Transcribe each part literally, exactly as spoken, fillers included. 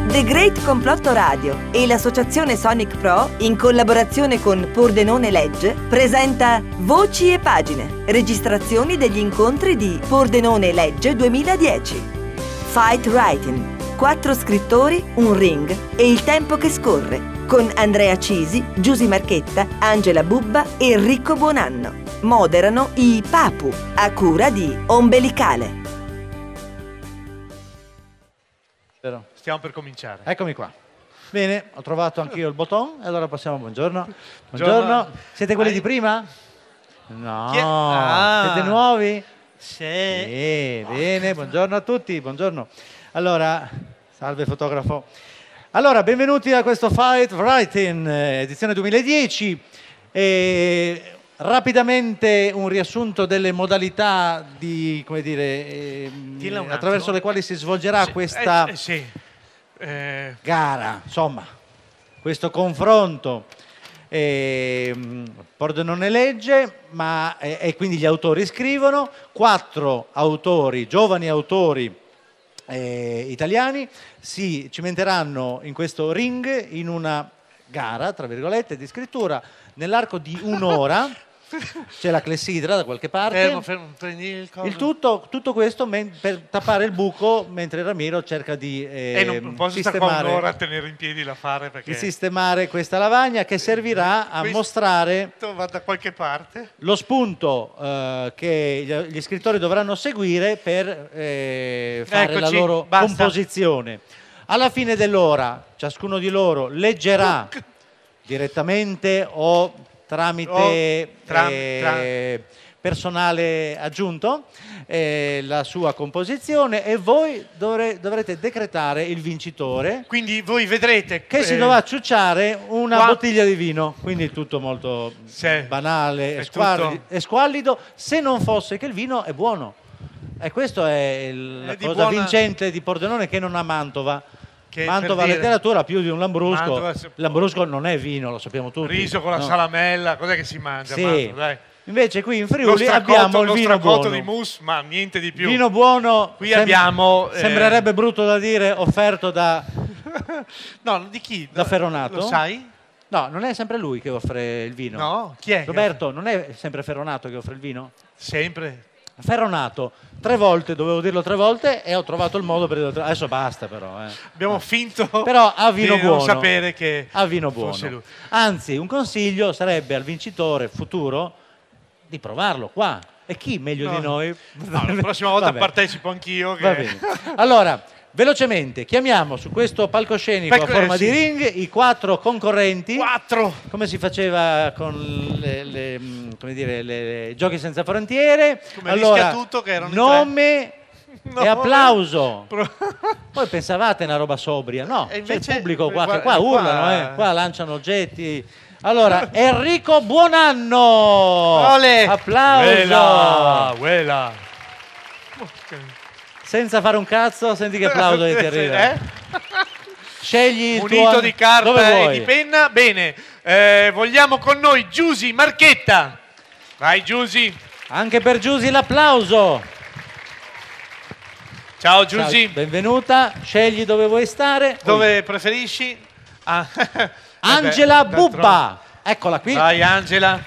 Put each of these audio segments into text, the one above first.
The Great Complotto Radio e l'associazione Sonic Pro, in collaborazione con Pordenone Legge, presenta Voci e Pagine, registrazioni degli incontri di Pordenone Legge duemiladieci. Fight Writing, quattro scrittori, un ring e il tempo che scorre, con Andrea Cisi, Giusy Marchetta, Angela Bubba e Enrico Buonanno. Moderano i Papu, a cura di Ombelicale. Stiamo per cominciare. Eccomi qua. Bene, ho trovato anch'io il botton e allora passiamo. Buongiorno. Buongiorno. Buongiorno. Siete quelli Hai... di prima? No. Ah. Siete nuovi? Sì. Sì. Bene, buongiorno a tutti. Buongiorno. Allora, salve fotografo. Allora, benvenuti a questo Fight Writing, edizione duemiladieci. E... rapidamente un riassunto delle modalità di, come dire, eh, attraverso le quali si svolgerà sì, questa eh, sì. eh. gara, insomma, questo confronto. Eh, Pordenone legge, ma eh, e quindi gli autori scrivono, quattro autori, giovani autori eh, italiani, si cimenteranno in questo ring in una gara, tra virgolette, di scrittura nell'arco di un'ora. C'è la clessidra da qualche parte. Fermo, fermo, prendi il coso. Il tutto, tutto questo men- per tappare il buco mentre Ramiro cerca di eh, e non posso stare qua un'ora a tenere in piedi l'affare perché... di sistemare questa lavagna che servirà a questo mostrare va da qualche parte lo spunto eh, che gli, gli scrittori dovranno seguire per eh, fare Eccoci, la loro basta. composizione. Alla fine dell'ora ciascuno di loro leggerà direttamente o tramite oh, tra, eh, tra. personale aggiunto eh, la sua composizione e voi dovre, dovrete decretare il vincitore. Quindi voi vedrete che eh, si dovrà ciucciare una qua... bottiglia di vino, quindi tutto molto sì, banale e, squallido, tutto... e squallido, se non fosse che il vino è buono. E questo è il, la cosa buona... vincente di Pordenone, che non ha Mantova. Che Mantova dire, letteratura più di un Lambrusco. Mantova, il Lambrusco non è vino, lo sappiamo tutti. Riso con la no. salamella, cos'è che si mangia? Sì. Mantova, dai. Invece qui in Friuli abbiamo il vino buono. Di mousse, ma niente di più. Vino buono. Qui sem- abbiamo. Eh... Sembrerebbe brutto da dire, offerto da. No, di chi? Da Ferronato. Lo sai? No, non è sempre lui che offre il vino. No, chi è? Roberto, non è sempre Ferronato che offre il vino? Sempre. Ferronato, tre volte, dovevo dirlo tre volte e ho trovato il modo per dirlo tre. Adesso basta però. Eh. Abbiamo finto però a vino di buono. non sapere che a vino buono. Lui. Anzi, un consiglio sarebbe al vincitore futuro di provarlo qua. E chi meglio no. di noi? No, la prossima volta partecipo anch'io. Che... Va bene. Allora, velocemente chiamiamo su questo palcoscenico Palco- a forma eh, sì. di ring i quattro concorrenti. Quattro. Come si faceva con le, le, come dire, le, le giochi senza frontiere. Come allora, tutto che erano nome no, e applauso. Pro... Poi pensavate una roba sobria, no? E c'è il pubblico qua, qua che qua urlano, qua... Eh, qua lanciano oggetti. Allora, Enrico Buonanno. Ole. Applauso. Uela, uela. Senza fare un cazzo, senti che applauso che ti arriva. Eh? Scegli il munito tuo... di carta e di penna. Bene, eh, vogliamo con noi Giusy Marchetta. Vai Giusy. Anche per Giusy l'applauso. Ciao Giusy. Ciao, benvenuta. Scegli dove vuoi stare. Dove Oi. preferisci? Ah. Angela eh beh, Bubba. Eccola qui. Vai Angela.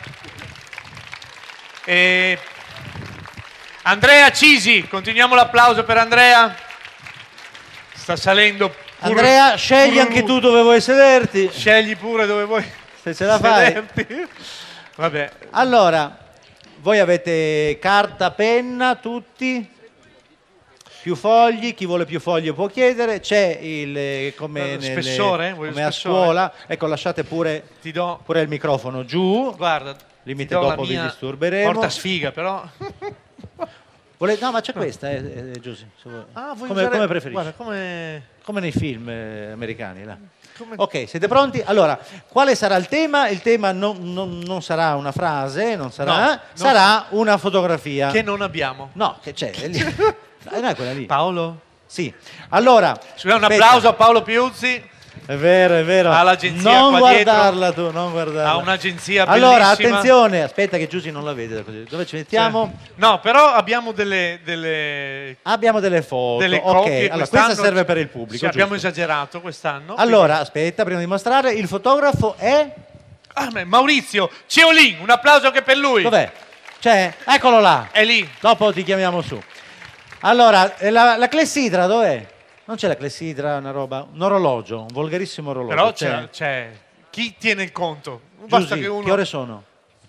E... Andrea Cisi, continuiamo l'applauso per Andrea. Sta salendo. Pur, Andrea, scegli pur, anche tu dove vuoi sederti. Scegli pure dove vuoi. Se ce la sederti. fai. Vabbè. Allora, voi avete carta, penna, tutti? Più fogli, chi vuole più fogli può chiedere. C'è il come, nelle, spessore, come spessore? a scuola. Ecco, lasciate pure, ti do. pure il microfono giù. Guarda, limite dopo vi disturberemo. Porta sfiga però. Vole... No, ma c'è questa, eh, eh, Giusy. Ah, come, usare... come preferisci? Guarda, come... come nei film eh, americani. Là. Come... Ok, siete pronti? Allora, quale sarà il tema? Il tema non, non, non sarà una frase, non sarà, no, sarà non... una fotografia. Che non abbiamo. No, che c'è. Lì. No, è quella lì. Paolo? Sì. Allora, un applauso a Paolo Piuzzi. È vero, è vero. Ha l'agenzia non qua guardarla dietro. tu, non guardarla. Ha un'agenzia bellissima. Allora, attenzione, aspetta che Giusy non la vede da così. Dove ci mettiamo? Cioè, no, però abbiamo delle, delle, Abbiamo delle foto. delle ok, copie. allora Quest'anno questa serve per il pubblico. Sì, abbiamo giusto? esagerato quest'anno. Allora, aspetta, prima di mostrare, il fotografo è... Ah, beh, Maurizio Ceolin, un applauso anche per lui. Dov'è? C'è? Eccolo là. È lì. Dopo ti chiamiamo su. Allora, la, la clessidra dov'è? Non c'è la clessidra, una roba, un orologio, un volgarissimo orologio. Però c'è. c'è, c'è chi tiene il conto. Basta Giusy, che uno... che ore sono?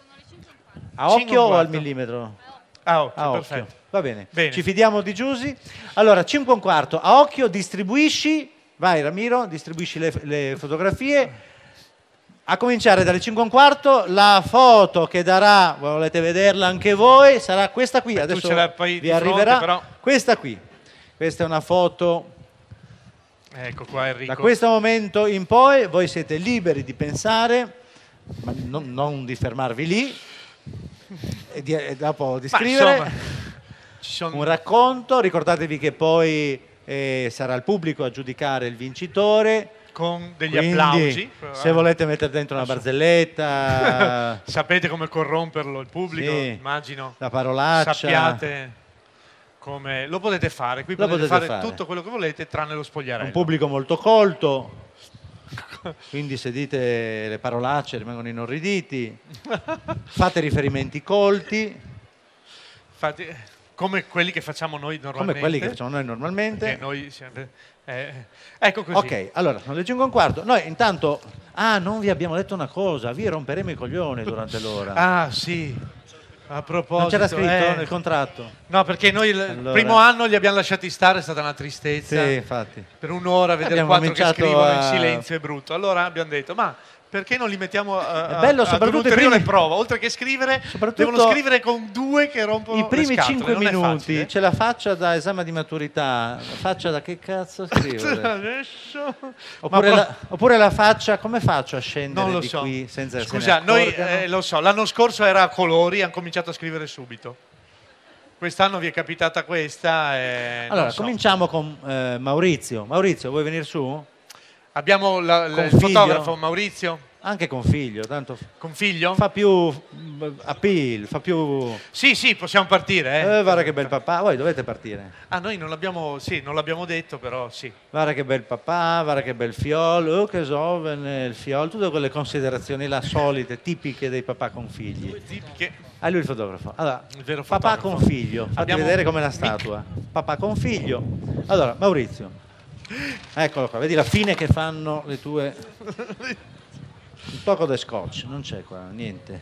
A occhio cinque e un o al quarto. millimetro? Ah, occhio, A occhio. perfetto. Va bene. Bene. Ci fidiamo di Giusy. Allora, cinque e un quarto. A occhio distribuisci, vai Ramiro, distribuisci le, le fotografie. A cominciare dalle cinque e un quarto, la foto che darà, volete vederla anche voi, sarà questa qui. Beh, tu Adesso ce l'hai poi vi di fronte, arriverà. però. Questa qui. Questa è una foto. Ecco qua Enrico. Da questo momento in poi voi siete liberi di pensare, ma non, non di fermarvi lì, e, di, e dopo di Ma, scrivere insomma, ci sono... un racconto. Ricordatevi che poi eh, sarà il pubblico a giudicare il vincitore. con degli Quindi, applausi. se volete mettere dentro una barzelletta, Sapete come corromperlo il pubblico, Sì. immagino. la parolaccia. Sappiate come lo potete fare. Qui Lo potete, potete fare, fare. tutto quello che volete tranne lo spogliarello. Un pubblico molto colto, quindi se dite le parolacce rimangono inorriditi, fate riferimenti colti, Infatti, come quelli che facciamo noi normalmente. come quelli che facciamo noi normalmente. Perché noi siamo- eh, ecco così. Ok, allora sono le cinque e un quarto. Noi intanto, ah, non vi abbiamo detto una cosa, vi romperemo i coglioni durante l'ora. Ah, sì. A proposito, non c'era scritto eh, nel contratto? No, perché noi il Allora. primo anno li abbiamo lasciati stare, è stata una tristezza. Sì, infatti. Per un'ora vedere Abbiamo quattro che cominciato scrivono a- in silenzio è brutto. Allora abbiamo detto, ma perché non li mettiamo a, È a- bello ad soprattutto i un'ulteriore primi- prova? Oltre che scrivere, Soprattutto devono scrivere con due che rompono I primi le scatole. cinque non è minuti facile. c'è la faccia da esame di maturità, la faccia da che cazzo scrivere? Adesso... Oppure, Ma pro- la, oppure la faccia, come faccio a scendere non lo di so. qui senza che Scusa, se ne noi accorgano? eh, lo so, l'anno scorso era a colori, hanno cominciato a scrivere subito. Quest'anno vi è capitata questa. E non Allora, so. cominciamo con eh, Maurizio. Maurizio, vuoi venire su? Abbiamo la- la- Con il figlio? fotografo Maurizio, Anche con figlio, tanto con figlio? fa più mm, appeal, fa più... Sì, sì, possiamo partire. Eh. Eh, guarda che bel papà, voi dovete partire. Ah, noi non l'abbiamo, sì, non l'abbiamo detto, però sì. Guarda che bel papà, guarda che bel fiolo, oh, che giovane il fiolo, tutte quelle considerazioni là solite, tipiche dei papà con figli. Tipiche. Ah, lui il fotografo. Allora, Il vero papà fotografo. con figlio, fatti Abbiamo vedere com'è la Mick. statua. Papà con figlio. Allora, Maurizio, eccolo qua, vedi la fine che fanno le tue... Un tocco di scotch, non c'è qua, niente.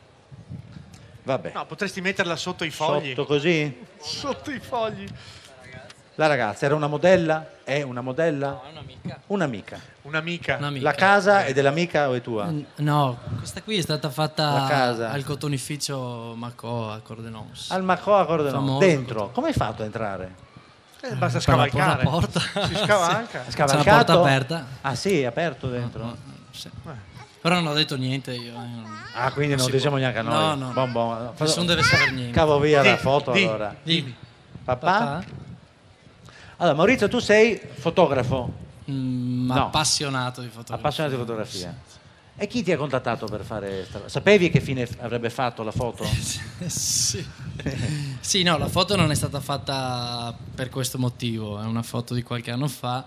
Vabbè, No, potresti metterla sotto i fogli. sotto così. Sotto i fogli. La ragazza era una modella? È una modella? Un'amica. Un'amica. Un'amica. Un'amica. La casa è dell'amica o è tua? N- No, questa qui è stata La fatta casa. al cotonificio Macò a Cordenons. Al Macoa Cordenone. Famoso. Dentro. Come hai fatto a entrare? Eh, basta Per la- scavalcare. per la porta. Si scavalca. Ha C'è la scavalcato? porta aperta. Ah sì, è aperto dentro. No, sì. Però non ho detto niente io. eh, non- Ah, quindi non si diciamo può. neanche a noi. No, no. Bon, bon. Nessuno deve sapere niente. Cavo via la Di, foto di. allora. Dimmi. Papà? Papà? Allora, Maurizio, tu sei fotografo, Mm, No. appassionato di fotografia. appassionato di fotografia. E chi ti ha contattato per fare sta... Sapevi che fine avrebbe fatto la foto? sì. Sì, no, la foto non è stata fatta per questo motivo, è una foto di qualche anno fa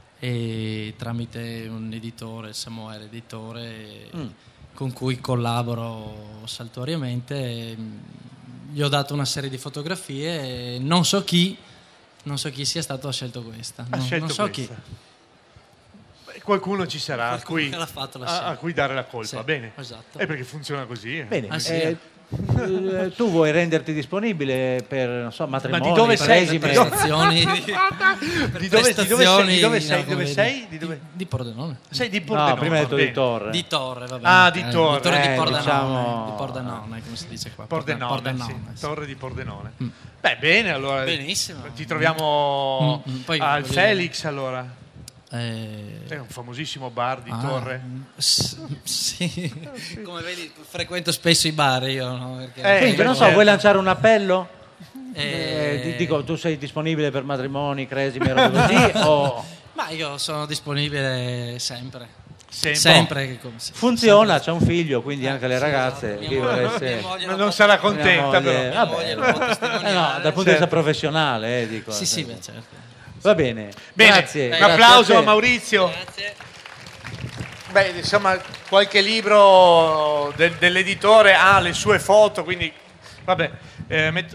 e tramite un editore, Samuele Editore, Mm. con cui collaboro saltuariamente, mm, gli ho dato una serie di fotografie e non so chi, non so chi sia stato ha scelto questa. Ha non, scelto non so questa. chi. Beh, qualcuno ci sarà a Qualcuno cui, che l'ha fatto la a, scelta. a cui dare la colpa. Sì, Bene. esatto. È perché funziona così. eh. Bene, Ah, sì? eh, eh, tu vuoi renderti disponibile per non so, matrimoni, di dove sei? cresime? Per prestazioni di, per Di dove, di dove sei? prestazioni, Di dove no, sei? Di come dove vedi. sei? Di dove? Di Pordenone. Sei di No, Pordenone. prima hai detto bene. di Torre. Di Torre, va bene. Ah, di Eh, Torre. Di Torre Eh, di Pordenone. diciamo- Di Pordenone, come si dice qua? Pordenone, Pordenone, sì. sì. Torre di Pordenone. Mm. Beh, bene, allora. Benissimo. Ti troviamo Mm, mm, poi al voglio Felix, allora. Eh, È un famosissimo bar di ah, Torre. s- sì. Come vedi, frequento spesso i bar io, no? Perché Eh, Quindi, beh, non so, certo. vuoi lanciare un appello? Eh, Eh, di- dico, tu sei disponibile per matrimoni, cresime, robe così? o... Ma io sono disponibile sempre. Sempre. Sempre. Come se- Funziona, sempre. c'è un figlio, quindi anche le Sì, ragazze. esatto. Mia chi moglie- volesse- mia moglie Ma lo non può- sarà mia contenta moglie- però. mia vabbè, moglie lo può eh no, testimoniare. dal punto di vista professionale, eh, dico. Sì, sì, beh, certo. Va bene. Bene, Grazie. un grazie applauso a a, te. Maurizio. Grazie. Beh, insomma, qualche libro del- dell'editore ha le sue foto, quindi vabbè. Eh, metto...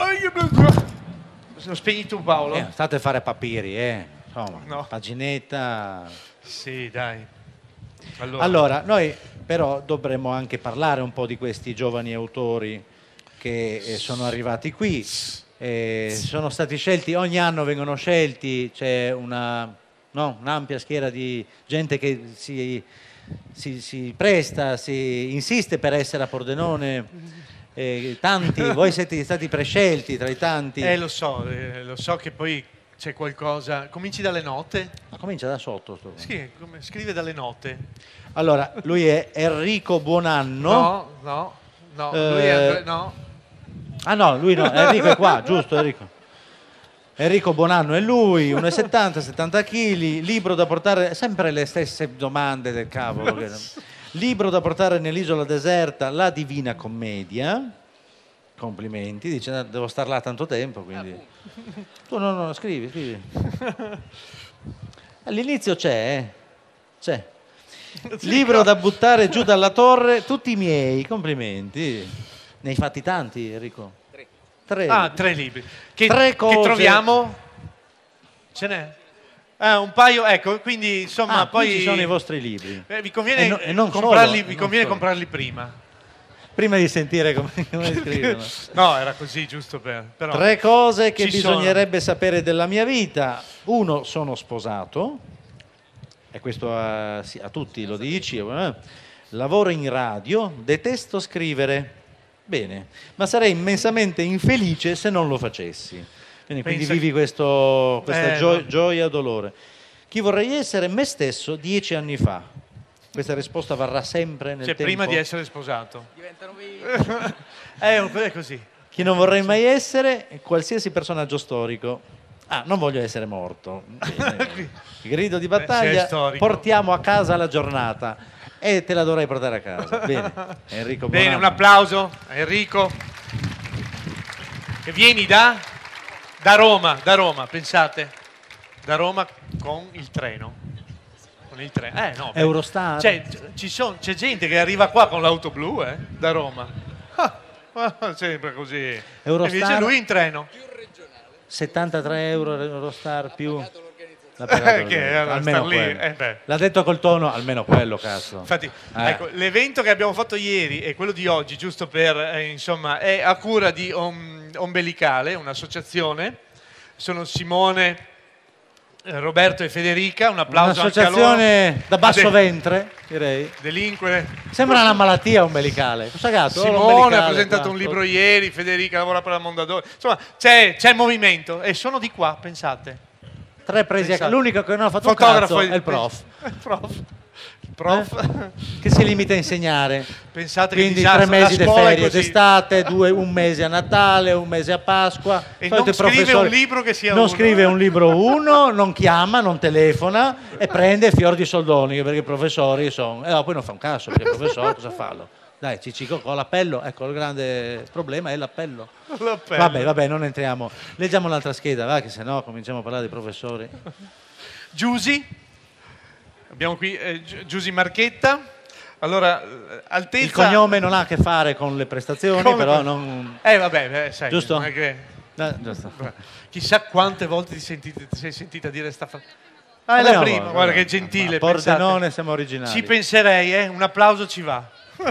Lo spegni tu, Paolo? Eh, state a fare papiri, eh. Insomma, No. paginetta. Sì, dai. Allora, Allora, noi però dovremmo anche parlare un po' di questi giovani autori che eh, sono arrivati qui. Eh, sono stati scelti, ogni anno vengono scelti, c'è una, no, un'ampia schiera di gente che si, si- si presta, si insiste per essere a Pordenone. Eh, tanti, voi siete stati prescelti tra i tanti. eh, lo so, eh, lo so che poi c'è qualcosa. Cominci dalle note? Ma comincia da sotto. sto- Sì, come- scrive dalle note. Allora, lui è Enrico Buonanno. No, no, no. Eh, Lui è, no. Ah no, lui no, Enrico è qua, giusto Enrico. Enrico Buonanno è lui, uno virgola settanta, settanta chili, libro da portare, sempre le stesse domande del cavolo. che- Libro da portare nell'isola deserta, La Divina Commedia. Complimenti, dice, "No, devo star là tanto tempo, quindi... Tu no, no, scrivi, scrivi. All'inizio c'è, eh? C'è. Libro da buttare giù dalla torre, tutti miei, complimenti. Ne hai fatti tanti, Enrico? Tre. Tre. Ah, tre libri. Che, Tre che cose. troviamo? Ce n'è? Ah, un paio, ecco, quindi insomma Ah, qui poi... ci sono i vostri libri. Eh, vi conviene, E no- e non comprarli, solo, vi non conviene solo. comprarli prima. Prima di sentire come, come scrivono. No, era così, giusto per... Però. Tre cose che Ci sono. bisognerebbe sapere della mia vita. Uno, sono sposato, e questo a, sì, a tutti lo dici. eh. Lavoro in radio, detesto scrivere. Bene, ma sarei immensamente infelice se non lo facessi. Quindi, quindi Pensa- vivi questo, questa Eh, gio- no. gioia, dolore. Chi vorrei essere? Me stesso dieci anni fa. Questa risposta varrà sempre nel Cioè, tempo. prima di essere sposato. eh, è così. Chi non vorrei mai essere? Qualsiasi personaggio storico. Ah, non voglio essere morto. Bene. Grido di sei battaglia, storico. portiamo a casa la giornata. E te la dovrei portare a casa. Bene, Enrico Bene, Buonanno. un applauso a Enrico. Che vieni da? Da Roma, da Roma, pensate. Da Roma con il treno. Con il treno. Eh, no, beh. Eurostar? Cioè, ci son- c'è gente che arriva qua con l'auto blu, eh, da Roma. Ah, ah, sempre così. Eurostar? E invece lui in treno. settantatré euro Eurostar più... La Eh, pagata che organica. era almeno star lì, quello. eh, beh. L'ha detto col tono, almeno quello, cazzo. Infatti, Eh. ecco, l'evento che abbiamo fatto ieri e quello di oggi, giusto per, eh, insomma, è a cura di Om- Ombelicale, un'associazione. Sono Simone, eh, Roberto e Federica. Un applauso anche a loro. Un'associazione da basso Ah, ventre, direi. Delinquere. Sembra una malattia umbilicale. Cosa gatto? Simone ha presentato un libro ieri, Federica lavora per la Mondadori. Insomma, c'è, c'è movimento e sono di qua, pensate. Tre presi a Pensate. L'unico che non ha fatto un Fotografo cazzo è il prof. Il prof. Il prof. Eh? Che si limita a insegnare. Pensate che Quindi disastro, tre mesi la di scuola è ferie così. d'estate, due, un mese a Natale, un mese a Pasqua. E Solito non scrive professore- un libro che sia Non uno. scrive un libro uno, non chiama, non telefona e prende fior di soldoni perché i professori sono... E poi non fa un cazzo perché il professore cosa fa? Dai, Ciccico con l'appello, ecco il grande problema è l'appello. L'appello. Vabbè, vabbè, non entriamo. Leggiamo l'altra scheda, va, che sennò cominciamo a parlare dei professori. Giusi, abbiamo qui eh, Gi- Giusi Marchetta. Allora, eh, altezza... Il cognome non ha a che fare con le prestazioni, Come- però non... Eh vabbè, eh, sai, Giusto? non è che- Eh, giusto. Chissà quante volte ti, sentite- ti sei sentita dire sta frase. Ah, è Vabbè, la no, prima, vabbè, guarda vabbè. che gentile. A Pordenone pensate. siamo originali. Ci penserei, eh? Un applauso ci va.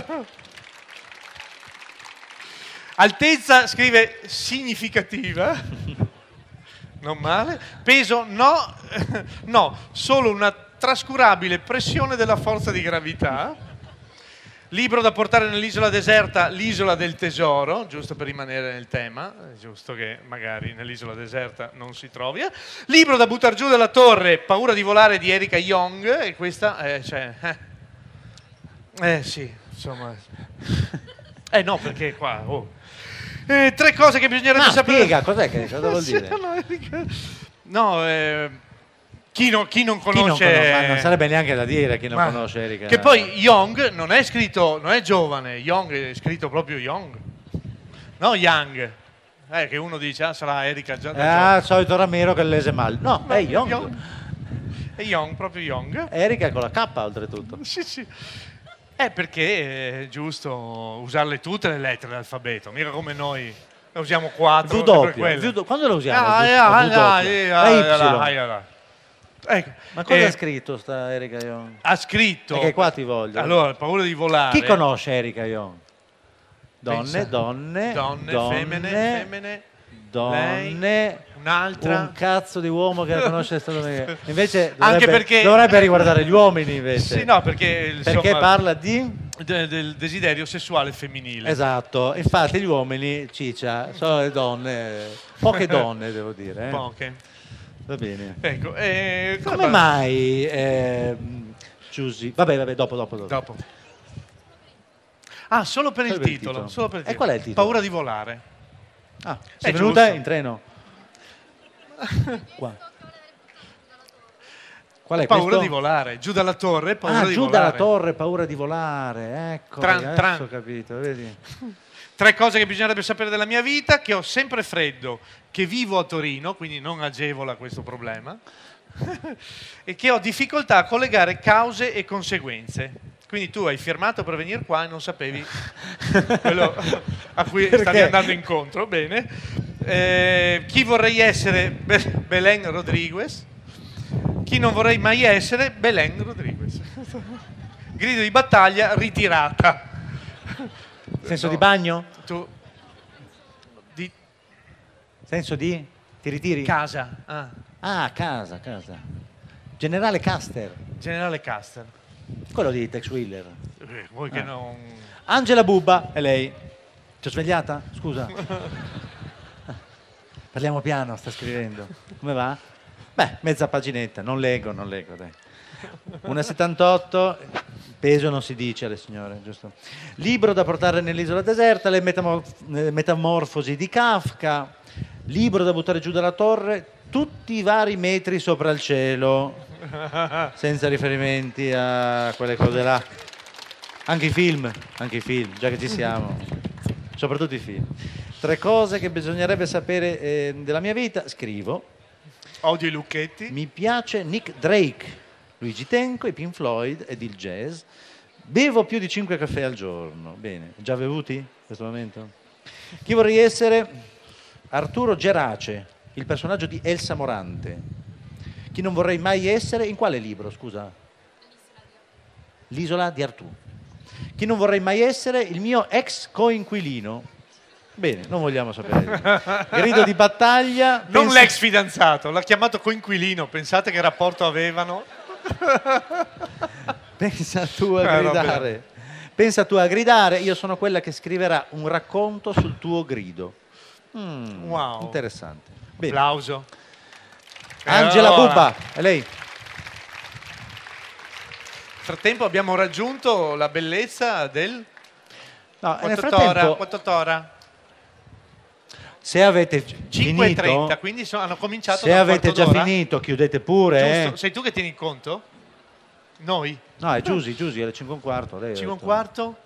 Altezza, scrive, significativa. Non male. Peso, no. No, solo una trascurabile pressione della forza di gravità. Libro da portare nell'isola deserta, l'isola del tesoro, giusto per rimanere nel tema, è giusto che magari nell'isola deserta non si trovi. eh. Libro da buttar giù dalla torre, Paura di volare di Erika Young, e questa, eh, cioè, eh, eh sì, insomma, eh no, perché qua, oh. Eh, tre cose che bisognerebbe Ah, sapere. spiega, cos'è che cosa vuol Sì, dire? no, Erika- No, eh, chi, no, chi non Chi non conosce... conosce, ma non sarebbe neanche da dire chi non Ma- conosce Erika. Che poi Young non è scritto, non è giovane, Young è scritto proprio Young. No, Young. Eh, che uno dice, ah, sarà Erika già da Ah, il solito Ramiro che lese male. No, giovane. è Young. Young. È Young, proprio Young. Erika è con la K oltretutto. Sì, sì. È perché è giusto usarle tutte le lettere dell'alfabeto, mica come noi ne usiamo quattro. V per doppio, quelle. V do- quando lo usiamo? Ah, La V- ah, la V ah, doppia? ah, eh, La ah, Y. ah, ah, ah. Ecco, Ma cosa eh, ha scritto sta Erika Young? ha scritto... Perché qua ti voglio. Allora, paura di volare. Chi conosce Erika Young? Donne, Pensa. donne, Donne, donne, femmine, femmine, donne, lei, un'altra. un cazzo di uomo che la conosce solo me. Invece Anche dovrebbe, perché- dovrebbe riguardare gli uomini invece. Sì, no, perché... Perché insomma, parla di... de- del desiderio sessuale femminile. Esatto, infatti gli uomini, ciccia, sono le donne, poche donne devo dire. Eh. Poche. Va bene. Ecco, eh, cosa Come parla- mai, ehm, Giusy? Vabbè, vabbè, dopo, dopo. dopo. Dopo. Ah, solo per il Solo per il titolo. titolo. Solo per il E titolo. qual è il titolo? Paura di volare. Ah, sei È venuta giusto. in treno? Qua. Qual è Paura questo? di volare. Giù dalla torre, paura Ah, di giù volare. dalla torre, paura di volare. Ecco, Tran, adesso tran. ho capito, vedi? Tre cose che bisognerebbe sapere della mia vita: che ho sempre freddo, che vivo a Torino, quindi non agevola questo problema, e che ho difficoltà a collegare cause e conseguenze. Quindi tu hai firmato per venire qua e non sapevi quello a cui Perché? stavi andando incontro. Bene. Eh, chi vorrei essere? Be- Belen Rodriguez. Chi non vorrei mai essere? Belen Rodriguez. Grido di battaglia, ritirata. Senso No. di bagno? Tu di Senso di? Ti ritiri? casa. Ah, ah, casa, casa. Generale Caster, Generale Caster. quello di Tex Wheeler. Eh, Voi che Ah. non... Angela Bubba, è lei. Ti ho svegliata? Scusa. Parliamo piano, sta scrivendo. Come va? Beh, mezza paginetta, non leggo, non leggo, dai. uno virgola settantotto, peso non si dice alle signore, giusto? Libro da portare nell'isola deserta, le metamorf- le metamorfosi di Kafka, libro da buttare giù dalla torre, tutti i vari metri sopra il cielo, senza riferimenti a quelle cose là. Anche i film, anche i film, già che ci siamo, soprattutto i film. Tre cose che bisognerebbe sapere eh, della mia vita, scrivo. Odio i lucchetti. Mi piace Nick Drake, Luigi Tenco, i Pink Floyd ed il jazz. Bevo più di cinque caffè al giorno. Bene, già bevuti in questo momento? Chi vorrei essere? Arturo Gerace, il personaggio di Elsa Morante. Chi non vorrei mai essere? In quale libro, scusa? L'isola di Artù. Chi non vorrei mai essere? Il mio ex coinquilino. Bene, non vogliamo sapere. Grido di battaglia. Non pensa- l'ex fidanzato, l'ha chiamato coinquilino. Pensate che rapporto avevano? Pensa tu a Eh, gridare. Pensa tu a gridare. Io sono quella che scriverà un racconto sul tuo grido. Mm, Wow. Interessante. Bene. Applauso. E Angela allora, Bubba, è lei. Nel frattempo abbiamo raggiunto la bellezza del No, nel quattro tora, frattempo, quattro tora. se avete cinque e finito, trenta, quindi so- hanno cominciato se da un avete quarto già d'ora. finito, chiudete pure. Giusto? eh. Sei tu che tieni il conto? Noi? No, è Giusy, Giusy, alle cinque e un quarto. lei ha cinque e un detto. quarto?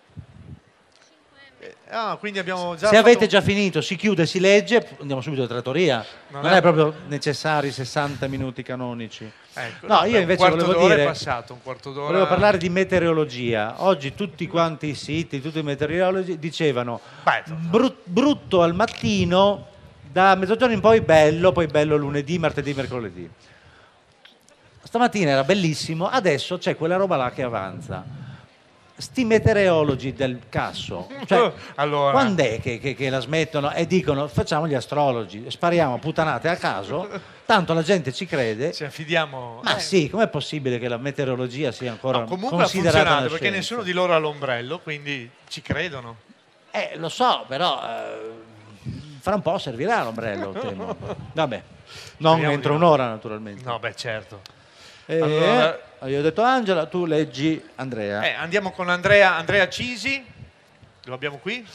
Eh, Ah, quindi abbiamo già Se fatto- avete già finito, si chiude, si legge, andiamo subito in trattoria. Non Non, è- è proprio necessari sessanta minuti canonici. Ecco, No, beh, io un invece quarto volevo d'ora dire, è passato, un quarto d'ora. volevo parlare di meteorologia. Oggi tutti quanti i siti, tutti i meteorologi dicevano Beh, brut- brutto al mattino, da mezzogiorno in poi bello, poi bello lunedì, martedì, mercoledì. Stamattina era bellissimo, adesso c'è quella roba là che avanza. Sti meteorologi del casso, cioè, Allora. quando è che, che- che la smettono e dicono facciamo gli astrologi, spariamo puttanate a caso, tanto la gente ci crede. ci affidiamo. Ma eh, sì, com'è possibile che la meteorologia sia ancora no, comunque ha considerata funzionato una perché scienza? nessuno di loro ha l'ombrello, quindi ci credono. Eh, lo so, però eh, fra un po' servirà l'ombrello, temo. Vabbè, non Speriamo entro di no. un'ora naturalmente. No, beh, certo. Eh, Allora- io ho detto Angela, tu leggi Andrea. Eh, andiamo con Andrea, Andrea Cisi. Lo abbiamo qui?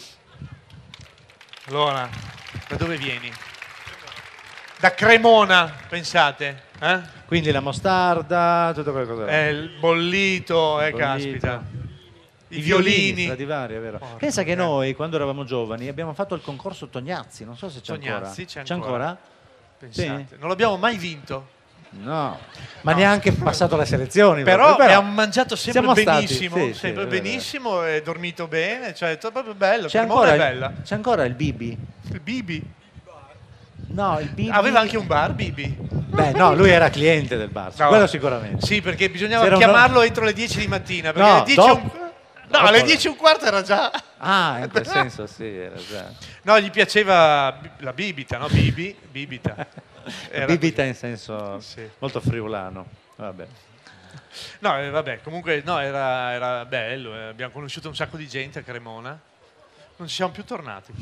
Allora, da dove vieni? Da Cremona, pensate. Eh? Quindi la mostarda, tutte quelle cose. Eh, il bollito, eh, Bollito. caspita. I, I violini. Stradivari, è vero. Porca Pensa che miseria. noi, quando eravamo giovani, abbiamo fatto il concorso Tognazzi, non so se c'è Tognazzi, ancora. c'è ancora. Sì? Pensate. Non l'abbiamo mai vinto. No, ma No. neanche passato le selezioni. Però, proprio. abbiamo mangiato sempre siamo stati- benissimo, sì, sì, sempre è vero. benissimo e dormito bene, cioè è proprio bello, C'è Cremona ancora, è il, bella. c'è ancora il Bibi? Il Bibi. No, il Bibi. Aveva anche un bar, Bibi. Beh, no, lui era cliente del bar, No. quello sicuramente. Sì, perché bisognava C'era un- chiamarlo entro le dieci di mattina, perché No, alle dieci e un... dopo- No, dopo alle le- dieci e un quarto era già... Ah, in quel senso sì, era già. No, gli piaceva la bibita, no? Bibi, bibita. Era Bibita così. in senso Sì. molto friulano. Vabbè. No, eh, vabbè, comunque no, era, era bello, eh, abbiamo conosciuto un sacco di gente a Cremona. Non ci siamo più tornati.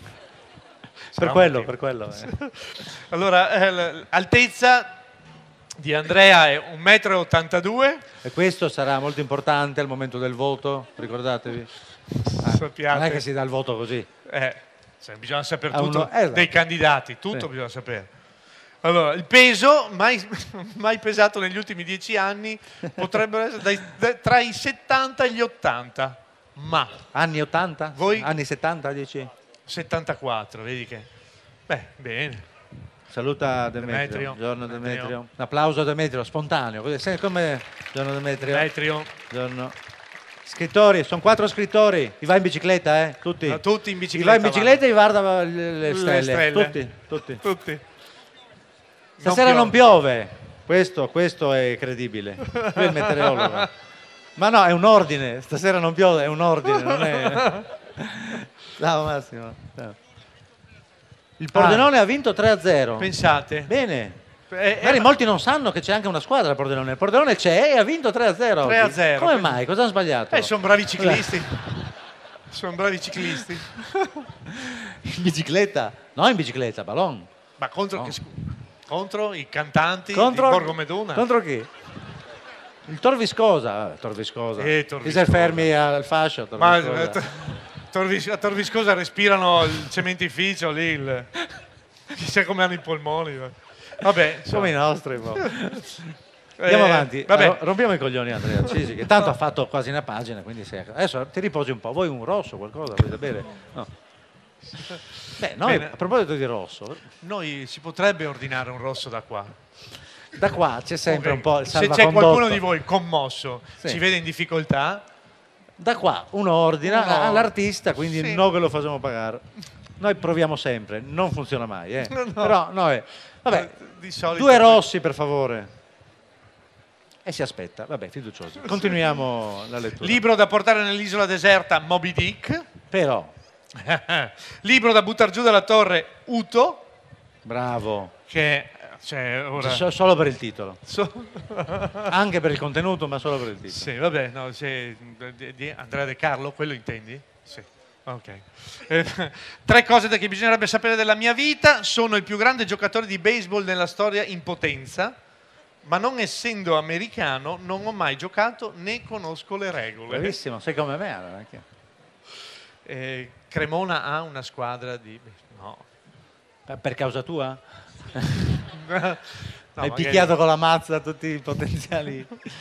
Per un quello, motivo. per quello. eh. Allora, eh, l'altezza di Andrea è un metro e ottantadue. E questo sarà molto importante al momento del voto, ricordatevi. Sappiate. Non è che si dà il voto così. Eh, cioè, bisogna sapere A tutto uno- esatto. dei candidati, tutto Sì. bisogna sapere. Allora, il peso, mai, mai pesato negli ultimi dieci anni, potrebbero essere dai- da- tra i settanta e gli ottanta, ma Anni ottanta? Voi? Anni settanta, dici? settantaquattro, vedi che... Beh, bene. Saluta Demetrio. Demetrio. Buongiorno Demetrio. Demetrio. Un applauso a Demetrio, spontaneo. Così, sai come... Buongiorno Demetrio. Demetrio, Buongiorno. Scrittori, sono quattro scrittori. Chi va in bicicletta, eh? Tutti. no, tutti in Chi bicicletta. va in bicicletta e guarda le, le Le stelle. stelle. Tutti, tutti. Tutti. Stasera non piove. Questo, questo è credibile. Lui è il meteorologo. Ma no, è un ordine. Stasera non piove, è un ordine. Non è... Ciao Massimo. Ciao. Il Pordenone ha vinto tre a zero. Pensate. Bene. Eh, Magari eh, molti non sanno che c'è anche una squadra al Pordenone. Il Pordenone c'è e ha vinto tre a zero. tre a oggi. zero. Come mai? Cosa hanno sbagliato? Eh, sono bravi ciclisti. Sono bravi ciclisti. In bicicletta? No, in bicicletta, ballon. Ma contro, No. che scu- contro i cantanti Contro, di Borgo Meduna. contro chi? Il Tor Viscosa. Eh, Tor Viscosa. Eh, Tor Ti sei Viscosa. fermi al fascio, Tor Ma Viscosa. eh, Tor- Torvis- a Torviscosa respirano il cementificio lì, il... chissà come hanno i polmoni. Vabbè, insomma. Come i nostri. boh. Eh, Andiamo avanti. Vabbè. Allora, rompiamo i coglioni Andrea Cisi, che tanto ha fatto quasi una pagina, quindi sei... adesso ti riposi un po'. Vuoi un rosso, qualcosa? Volete bere? No. Beh, noi, Bene. a proposito di rosso, Noi si potrebbe ordinare un rosso da qua. da qua c'è sempre Ok. un po' il Se c'è salvacondotto. qualcuno di voi commosso, Sì. ci vede in difficoltà, Da qua uno ordina Uno- all'artista, quindi Sì. noi che lo facciamo pagare. Noi proviamo sempre, non funziona mai. Eh. No, no. Però noi... Vabbè, di solito... due rossi per favore. E si aspetta, vabbè, fiduciosi. Continuiamo la lettura. Libro da portare nell'isola deserta, Moby Dick. Però, Libro da buttare giù dalla torre, Uto, bravo. che cioè, ora... So- solo per il titolo. So- Anche per il contenuto, ma solo per il titolo. Sì, vabbè, no, se- di, di Andrea De Carlo, quello intendi? Sì. Ok. Eh, tre cose da che bisognerebbe sapere della mia vita. Sono il più grande giocatore di baseball nella storia in potenza, ma non essendo americano non ho mai giocato né conosco le regole. Bravissimo, sei come me allora anche. Eh, Cremona ha una squadra di... No. Per- Per causa tua? No, Hai magari- picchiato con la mazza tutti i potenziali...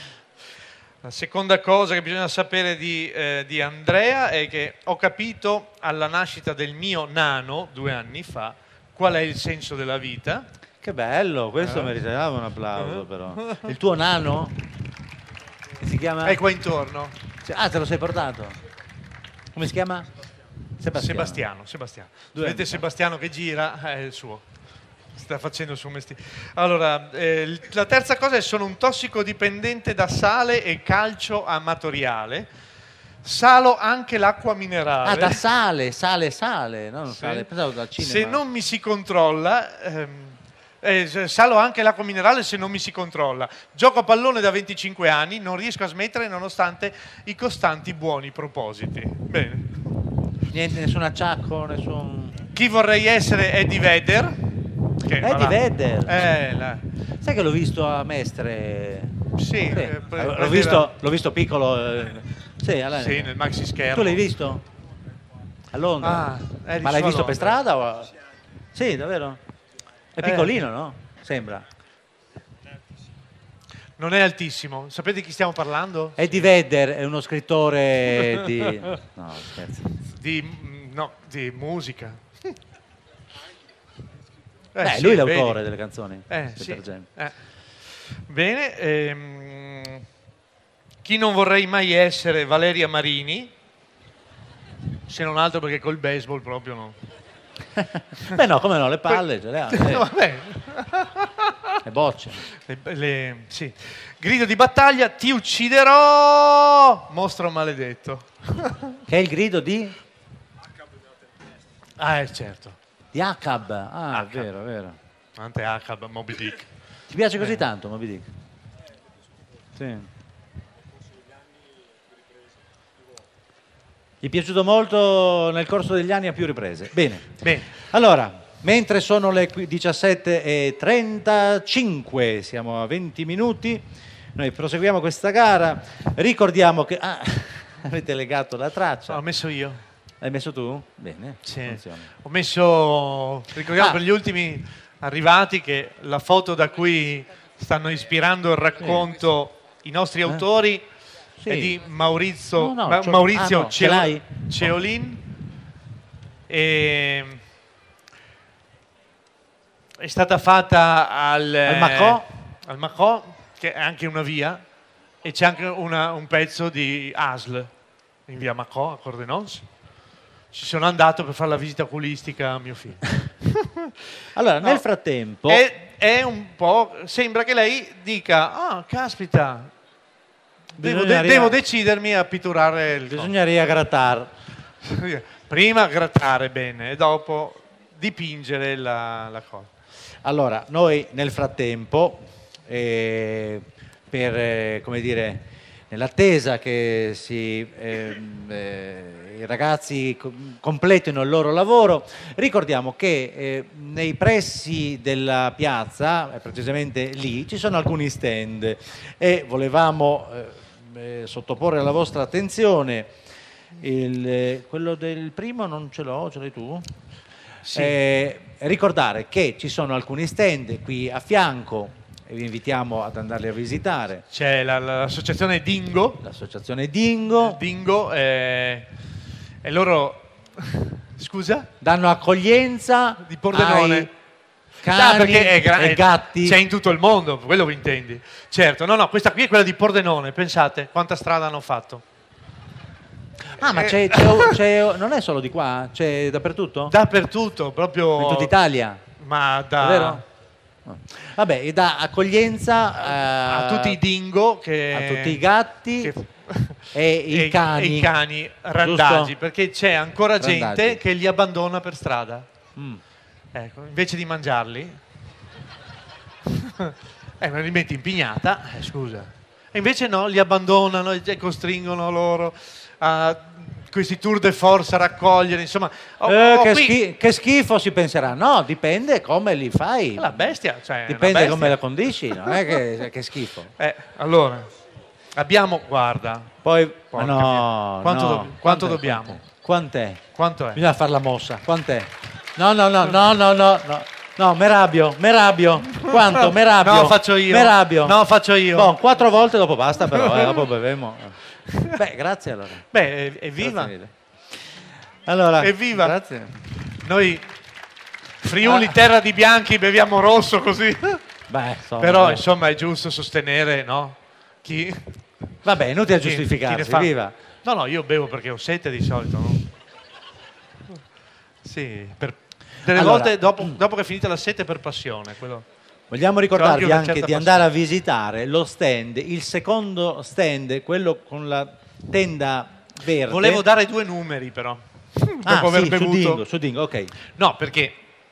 La seconda cosa che bisogna sapere di, eh, di Andrea è che ho capito alla nascita del mio nano, due anni fa, qual è il senso della vita. Che bello, questo Eh. meritava un applauso Eh. però. Il tuo nano? Che si chiama? È qua intorno. Ah, te lo sei portato? Come si chiama? Sebastiano. Sebastiano, Sebastiano. Due Vedete anni fa. Sebastiano che gira, è il suo. Sta facendo il suo mestiere. Allora, eh, il- la terza cosa è sono un tossicodipendente da sale e calcio amatoriale. Salo anche l'acqua minerale. Ah, da sale, sale, sale, non Sì. sale, pensavo dal cinema. Se non mi si controlla, ehm, eh, se- salo anche l'acqua minerale se non mi si controlla. Gioco a pallone da venticinque anni, non riesco a smettere nonostante i costanti buoni propositi. Bene. Niente, nessun acciacco, nessun... Chi vorrei essere è Eddie Vedder. Che, Eddie voilà. Vedder. Eh, la- Sai che l'ho visto a Mestre? Sì, eh, pre- l'ho, prendeva- visto, l'ho visto piccolo. eh, Sì, alla- sì, nel maxi schermo. Tu l'hai visto? A Londra? Ah, eri Ma l'hai su a visto per Londra. strada? O... Sì, davvero? È Eh. piccolino, no? Sembra. Non è altissimo. Sapete di chi stiamo parlando? Eddie Vedder è uno scrittore di... No, scherzo. Di, no, di musica. Eh, Beh, sì, lui è vedi. l'autore delle canzoni. Eh, Peter sì. James. Eh. Bene. Ehm, chi non vorrei mai essere? Valeria Marini. Se non altro perché col baseball proprio no. Beh no, come no, le palle ce le ha. No, vabbè. Le bocce. Le, le- sì. Grido di battaglia, ti ucciderò, mostro maledetto. Che è il grido di... Ah, eh, certo. di Acab. Ah, Acab. è vero, è vero. Ante Acab, Moby Dick. Ti piace così Eh. tanto, Moby Dick? Sì. Gli è piaciuto molto nel corso degli anni a più riprese. Bene. Bene. Allora, mentre sono le diciassette e trentacinque, siamo a venti minuti, noi proseguiamo questa gara. Ricordiamo che... Ah, avete legato la traccia. L'ho messo io. L'hai messo tu? Bene. Sì. funziona. Ho messo, ricordiamo Ah. per gli ultimi arrivati che la foto da cui stanno ispirando il racconto i nostri autori Sì. è di Maurizio, No, no, Ma- c'ho- Maurizio ah, no, ce Ceo- l'hai? Ceolin. E è stata fatta al, Al Macò? al Macò, che è anche una via, e c'è anche una- un pezzo di A S L in via Macò a Cordenons. Ci sono andato per fare la visita oculistica a mio figlio. Allora, No. nel frattempo... È, è un po'. Sembra che lei dica: ah, caspita, devo, de- Bisogna devo ria- decidere a pitturare il. Bisogna riaggrattare. Prima grattare bene e dopo dipingere la, la cosa. Allora, noi nel frattempo, eh, per, eh, come dire, nell'attesa che si, ehm, eh, i ragazzi co- completino il loro lavoro, ricordiamo che eh, nei pressi della piazza, eh, precisamente lì, ci sono alcuni stand e volevamo eh, eh, sottoporre alla vostra attenzione il, eh, quello del primo non ce l'ho, ce l'hai tu? Sì. Eh, ricordare che ci sono alcuni stand qui a fianco e vi invitiamo ad andarli a visitare. C'è la- la- l'associazione Dingo. L'associazione Dingo Dingo eh, e loro. Scusa? danno accoglienza Di Pordenone. ai cani Ah, perché è gra- e è- gatti. C'è in tutto il mondo, quello vi intendi. Certo, no, no, questa qui è quella di Pordenone, pensate quanta strada hanno fatto. Ah, ma Eh. c'è, c'è- c'è- non è solo di qua, c'è dappertutto? Dappertutto, proprio. In tutta Italia, Ma da. è vero? No. Vabbè, e dà accoglienza A eh, tutti i dingo che. a tutti i gatti che- e i cani. e i cani randagi, Giusto? perché c'è ancora gente Randagi. che li abbandona per strada. Mm. Ecco, invece di mangiarli, eh, ma li metti in pignata, eh, scusa. E invece no, li abbandonano e costringono loro a questi tour de force a raccogliere, insomma. ho- Eh, ho che, qui- schi- che schifo si penserà. No, dipende come li fai. La bestia, cioè, una Dipende bestia. come la condisci, non è che, che schifo. Eh, allora, abbiamo, guarda, Poi, ma Porca no, mia. Quanto no. dobb- quanto Quant'è, dobbiamo? Quant'è? quanto è? Bisogna fare la mossa. Quant'è? No, no, no, no, no, no, no. No, Merabio, Merabio. Quanto? Merabio. No, faccio io. Merabio. No, faccio io. Boh, quattro volte dopo basta però, eh, dopo bevemo. Beh, grazie allora. Beh, evviva. Grazie mille. Allora, Evviva. grazie. Noi Friuli, Ah. terra di bianchi, beviamo rosso così. Beh, insomma, Però eh. insomma è giusto sostenere, no? Chi, Vabbè, inutile chi- chi giustificarsi, ne fa- viva. No, no, io bevo perché ho sete di solito, no? Sì, per, delle Allora, volte dopo, dopo che è finita la sete per passione, quello. Vogliamo C'ho ricordarvi anche una anche certa di andare a visitare lo stand, il secondo stand, quello con la tenda verde. Volevo dare due numeri però. ah, dopo aver sì, su bevuto. Dingo, su Dingo, ok. No, perché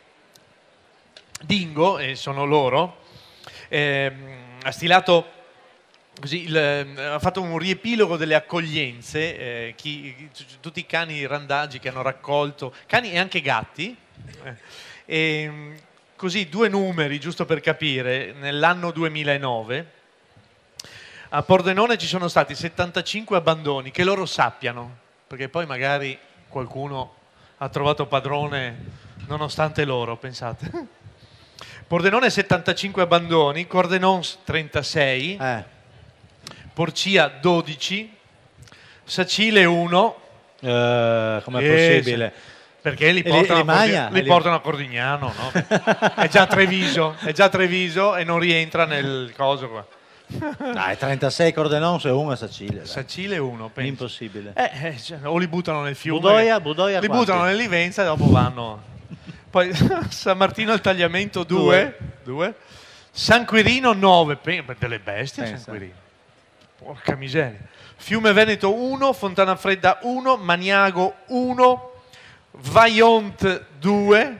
Dingo, e sono loro, ehm, ha stilato così, il- ha fatto un riepilogo delle accoglienze, eh, chi- chi- tutti i cani randagi che hanno raccolto, cani e anche gatti, eh, e, mm, così due numeri, giusto per capire, nell'anno duemilanove a Pordenone ci sono stati settantacinque abbandoni, che loro sappiano, perché poi magari qualcuno ha trovato padrone nonostante loro, pensate. Pordenone settantacinque abbandoni, Cordenons trentasei, Eh. Porcia dodici, Sacile uno. Eh, com'è Eh, possibile? sì. Perché li E li- portano, e li a, Cordi- magna? li E li- portano a Cordignano, no? È già Treviso, è già Treviso e non rientra nel coso qua. Dai, trentasei Cordenons e uno a Sacile. dai. Sacile uno, penso. Impossibile. Eh, eh, cioè, o li buttano nel fiume. Budoia- Budoia li quanti? buttano nell'Ivenza e dopo vanno. Poi San Martino al Tagliamento due, San Quirino nove, delle bestie Pensa. San Quirino. Porca miseria. Fiume Veneto uno, Fontana Fredda uno, Maniago uno, Vaillant due,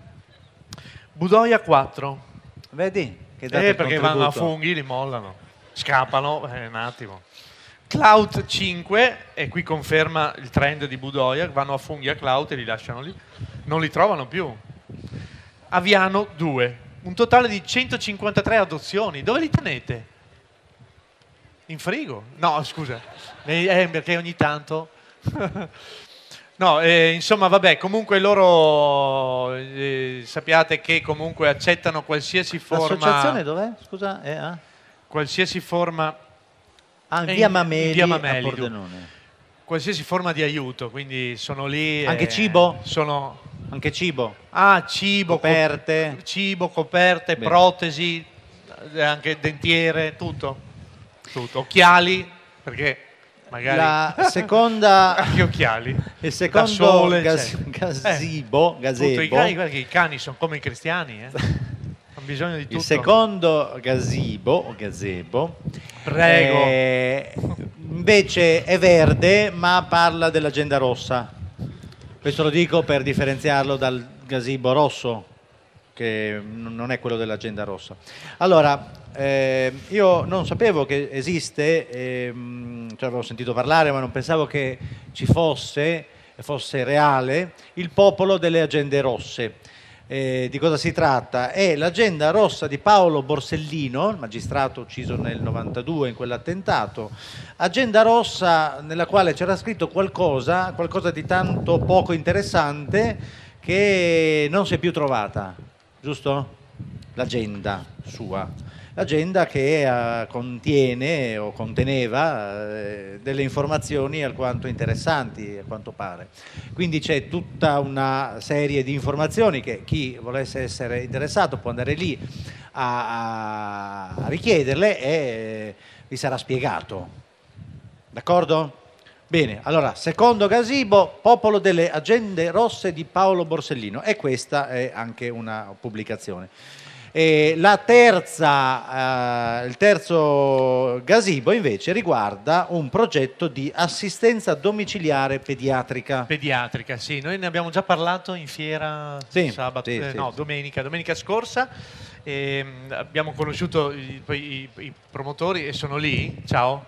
Budoia quattro. Vedi? Che date Eh, il perché vanno a contributo. funghi, li mollano, scappano, eh, un attimo. Cloud cinque, e qui conferma il trend di Budoia, vanno a funghi a Cloud e li lasciano lì, non li trovano più. Aviano due, un totale di centocinquantatré adozioni, dove li tenete? In frigo? No, scusa, eh, perché ogni tanto... No, eh, insomma, vabbè, comunque loro eh, sappiate che comunque accettano qualsiasi forma... L'associazione dov'è? Scusa? Eh, ah? Qualsiasi forma... Ah, in Eh, via in- Mameli, in via a Mameli, Pordenone. Qualsiasi forma di aiuto, quindi sono lì... Anche e cibo? Sono... Anche cibo? Ah, cibo, co- Coperte? cibo, coperte, Bene. protesi, eh, anche dentiere, tutto. Tutto. Occhiali, perché magari... La seconda... Anche occhiali. Il Da secondo sole, gas- eccetera. gazebo, Eh, gazebo. tutto. I, cani, guarda che i cani sono come i cristiani, eh. Hanno bisogno di tutto. Il secondo gazebo, o gazebo, Prego. eh, invece è verde, ma parla dell'agenda rossa. Questo lo dico per differenziarlo dal gazebo rosso, che n- non è quello dell'agenda rossa. Allora, eh, io non sapevo che esiste, ehm, cioè avevo sentito parlare, ma non pensavo che ci fosse, fosse reale, il popolo delle agende rosse. Eh, di cosa si tratta? È l'agenda rossa di Paolo Borsellino, il magistrato ucciso nel novantadue in quell'attentato. Agenda rossa nella quale c'era scritto qualcosa, qualcosa di tanto poco interessante che non si è più trovata, giusto? L'agenda sua. L'agenda che eh, contiene o conteneva eh, delle informazioni alquanto interessanti, a quanto pare. Quindi c'è tutta una serie di informazioni che chi volesse essere interessato può andare lì a, a richiederle e eh, vi sarà spiegato. D'accordo? Bene, allora, secondo gazebo, popolo delle agende rosse di Paolo Borsellino, e questa è anche una pubblicazione. E la terza, eh, il terzo gazebo invece riguarda un progetto di assistenza domiciliare pediatrica. Pediatrica, sì, noi ne abbiamo già parlato in fiera Sì, sabato, sì, eh, sì, no, sì. domenica, domenica scorsa. E, mh, abbiamo conosciuto i, i- i promotori e sono lì. Ciao.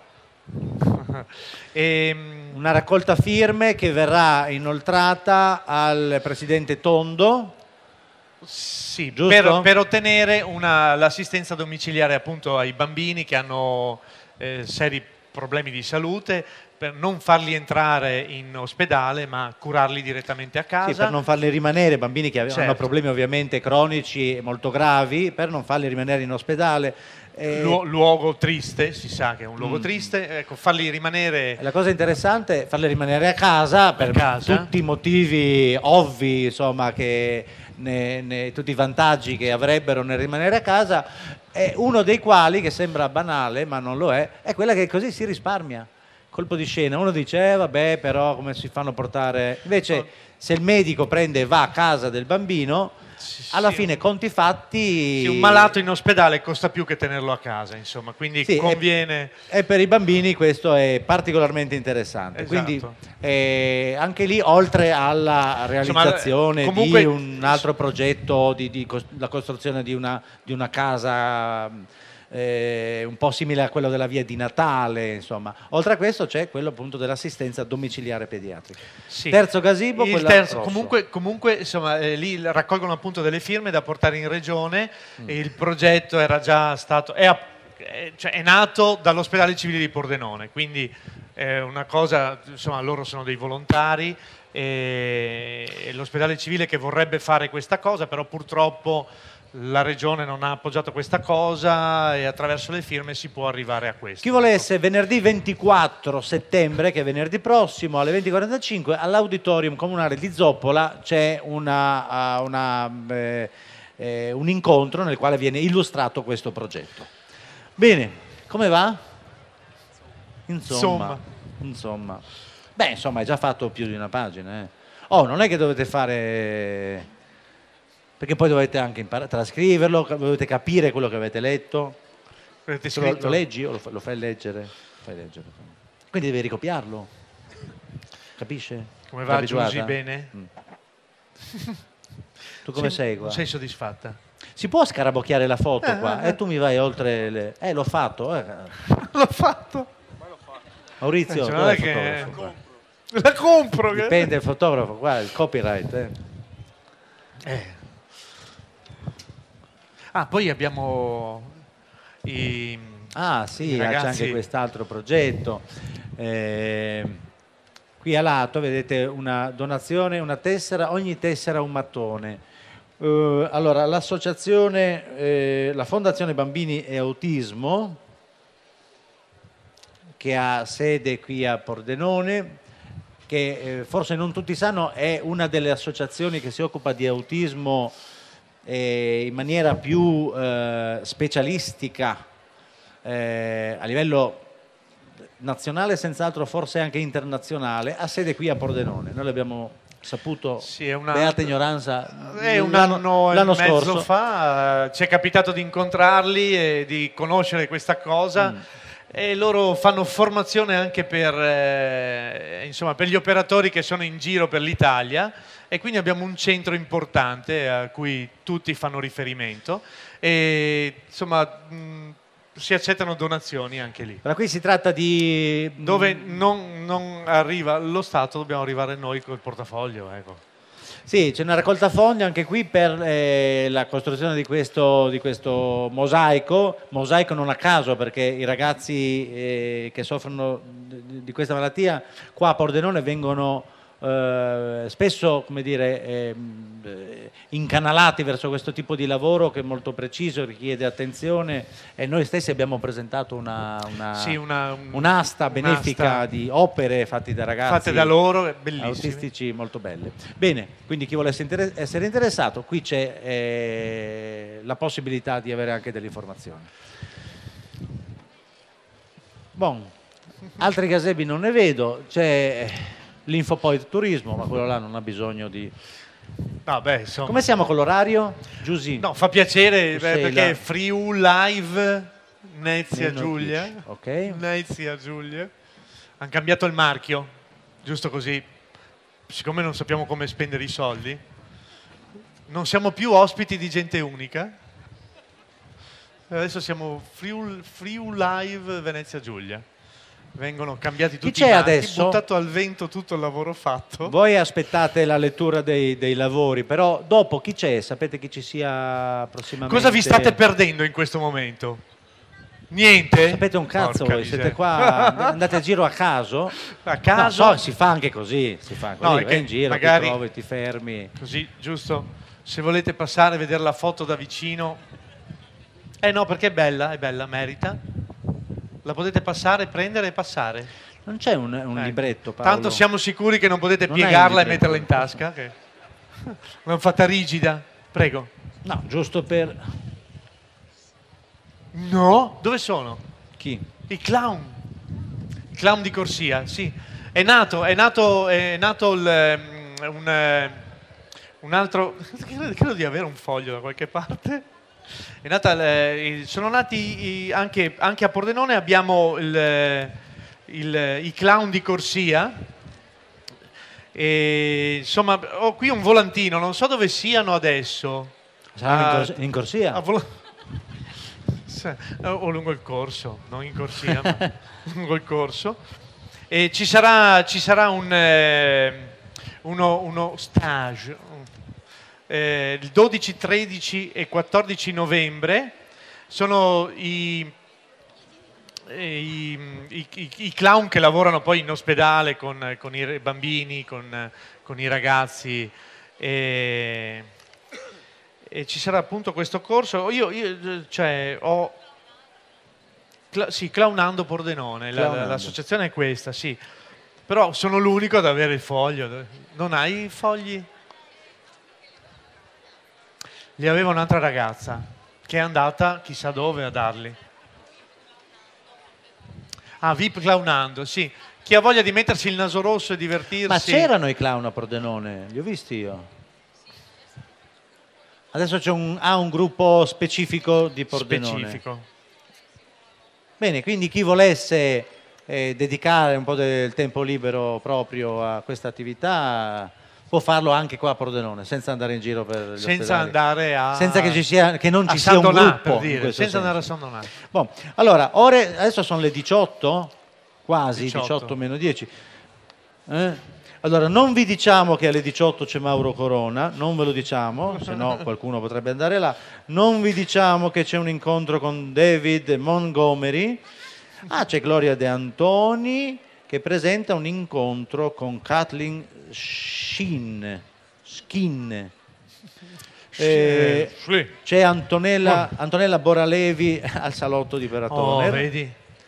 e, mh, Una raccolta firme che verrà inoltrata al presidente Tondo. sì, Giusto? per, per ottenere una- l'assistenza domiciliare appunto ai bambini che hanno eh, seri problemi di salute, per non farli entrare in ospedale ma curarli direttamente a casa. Sì, per non farli rimanere, bambini che hanno Certo. problemi ovviamente cronici molto gravi, per non farli rimanere in ospedale. Eh, Luo- luogo triste, si sa che è un luogo Mm. triste, ecco, farli rimanere... La cosa interessante è farle rimanere a casa per A casa. tutti i motivi ovvi, insomma, che ne- ne- tutti i vantaggi che avrebbero nel rimanere a casa, e uno dei quali, che sembra banale ma non lo è, è quella che così si risparmia. Colpo di scena, uno dice eh, vabbè, però come si fanno a portare... Invece se il medico prende e va a casa del bambino, alla sì. fine conti fatti... Sì, un malato in ospedale costa più che tenerlo a casa, insomma, quindi Sì, conviene... E per i bambini questo è particolarmente interessante. Esatto. Quindi eh, anche lì, oltre alla realizzazione Insomma, comunque- di un altro progetto, di, di cos- la costruzione di una, di una casa eh, un po' simile a quello della via di Natale, insomma. Oltre a questo c'è quello appunto dell'assistenza domiciliare pediatrica. Sì. Terzo gazebo, Il quella terzo, rosso. comunque, comunque insomma, eh, lì raccolgono appunto delle firme da portare in regione e il progetto era già stato è, app- è- cioè, è nato dall'ospedale civile di Pordenone, quindi è una cosa, insomma, loro sono dei volontari e, e l'ospedale civile che vorrebbe fare questa cosa, però purtroppo la regione non ha appoggiato questa cosa e attraverso le firme si può arrivare a questo. Chi volesse, venerdì ventiquattro settembre, che è venerdì prossimo, alle venti e quarantacinque, all'Auditorium Comunale di Zoppola c'è una, uh, una, eh, eh, un incontro nel quale viene illustrato questo progetto. Bene, come va? Insomma. Insomma. Beh, insomma, hai già fatto più di una pagina. Eh. Oh, non è che dovete fare... Perché poi dovete anche imparare, trascriverlo, dovete capire quello che avete letto. Avete Lo, scritto? lo leggi o lo, fa- lo fai leggere? Lo fai leggere. Quindi devi ricopiarlo. Capisce? Come va, Abituata? Giusy? Bene? Mm. Tu come Sì, sei qua? non sei soddisfatta? Si può scarabocchiare la foto Eh, qua? eh, E tu mi vai oltre le... Eh, l'ho fatto. Eh. L'ho fatto. Maurizio, Eh, cioè, dov'è non il è che- fotografo qua? La compro. che- Dipende il fotografo qua, il copyright. Eh. Eh. Ah, poi abbiamo i, Ah sì, i c'è ragazzi. anche quest'altro progetto. Eh, qui a lato vedete una donazione, una tessera, ogni tessera un mattone. Eh, allora, l'associazione, eh, la Fondazione Bambini e Autismo, che ha sede qui a Pordenone, che eh, forse non tutti sanno, è una delle associazioni che si occupa di autismo eh, in maniera più eh, specialistica eh, a livello nazionale, senz'altro forse anche internazionale, ha sede qui a Pordenone. Noi l'abbiamo saputo, Sì, è una- beata ignoranza, È un l'anno- anno e l'anno mezzo scorso. fa, eh, ci è capitato di incontrarli e di conoscere questa cosa. Mm. E loro fanno formazione anche per, eh, insomma, per gli operatori che sono in giro per l'Italia, e quindi abbiamo un centro importante a cui tutti fanno riferimento e insomma mh, si accettano donazioni anche lì. Però qui si tratta di... Dove non, non arriva lo Stato, dobbiamo arrivare noi col portafoglio. Ecco. Sì, c'è una raccolta fondi anche qui per eh, la costruzione di questo, di questo mosaico, mosaico non a caso, perché i ragazzi eh, che soffrono di, di questa malattia qua a Pordenone vengono eh, spesso, come dire, eh, eh, incanalati verso questo tipo di lavoro che è molto preciso, richiede attenzione, e noi stessi abbiamo presentato una, una- Sì, una- un- un'asta benefica un'asta di opere fatte da ragazzi fatte da loro, è bellissime. autistici molto belle. Bene, quindi chi volesse inter- essere interessato, qui c'è eh, la possibilità di avere anche delle informazioni. Bon, altri gazebi non ne vedo, c'è l'Infopoint Turismo, ma quello là non ha bisogno di... Vabbè, insomma. Come siamo con l'orario? Giusy? No, fa piacere, Tu eh, sei perché la- Friul Live Nezia Nel Giulia. notice, ok. Nezia Giulia. Hanno cambiato il marchio, giusto così. Siccome non sappiamo come spendere i soldi, non siamo più ospiti di gente unica. Adesso siamo Friul, Friul Live Venezia Giulia. Vengono cambiati tutti c'è i marchi, adesso? buttato al vento tutto il lavoro fatto. Voi aspettate la lettura dei, dei lavori, però dopo chi c'è? Sapete chi ci sia prossimamente? Cosa vi state perdendo in questo momento? Niente? Sapete un cazzo Porca voi, siete miseria. qua, andate a giro a caso? A caso? No, so, si fa anche così, si fa così, No, è vai che in giro, magari- ti trovi, ti fermi. Così, giusto? Se volete passare a vedere la foto da vicino. Eh no, perché è bella, è bella, merita. La potete passare, prendere e passare. Non c'è un, un Ecco. libretto, Paolo? Tanto siamo sicuri che non potete Non hai un piegarla e libretto? metterla in tasca. Che... L'hanno fatta rigida. Prego. No, giusto per... No? Dove sono? Chi? I clown. Il clown di corsia, sì. È nato, è nato, è nato il, ehm, un, eh, un altro... Credo, credo di avere un foglio da qualche parte. È nata, il- i- sono nati i- anche, anche a Pordenone, abbiamo il, il- i clown di corsia. E, insomma, ho qui un volantino, non so dove siano adesso. Saranno in Ah, cors- in corsia? a Vol- Sì, o lungo il corso, non in corsia, ma lungo il corso. E ci sarà, ci sarà un, eh, uno, uno stage eh, il dodici, tredici e quattordici novembre. Sono i, i, i- i- i clown che lavorano poi in ospedale con, con i bambini, con, con i ragazzi. E, e ci sarà appunto questo corso. Io, io cioè, ho... Cla- sì, Clownando Pordenone, la- Clownando. l'associazione è questa, sì. Però sono l'unico ad avere il foglio. Non hai i fogli? Li aveva un'altra ragazza che è andata chissà dove a darli. Ah, V I P Clownando, sì. Chi ha voglia di mettersi il naso rosso e divertirsi. Ma c'erano i clown a Pordenone, li ho visti io. Adesso c'è un, ha un gruppo specifico di Pordenone. Specifico. Bene, quindi chi volesse eh, dedicare un po' del tempo libero proprio a questa attività può farlo anche qua a Pordenone, senza andare in giro per gli Senza ospedali. andare a... Senza che, ci sia, che non a ci sia un San Donà, gruppo. per in dire, questo senza senso. andare a San Donà. Bon, allora, ore, adesso sono le diciotto, quasi diciotto. diciotto meno dieci. Eh? Allora, non vi diciamo che alle diciotto c'è Mauro Corona, non ve lo diciamo, se no qualcuno potrebbe andare là. Non vi diciamo che c'è un incontro con David Montgomery. Ah, c'è Gloria De Antoni che presenta un incontro con Kathleen Shin. Skin. Eh, sì. c'è Antonella, Antonella Boralevi al salotto di Oh, Peratoner. vedi?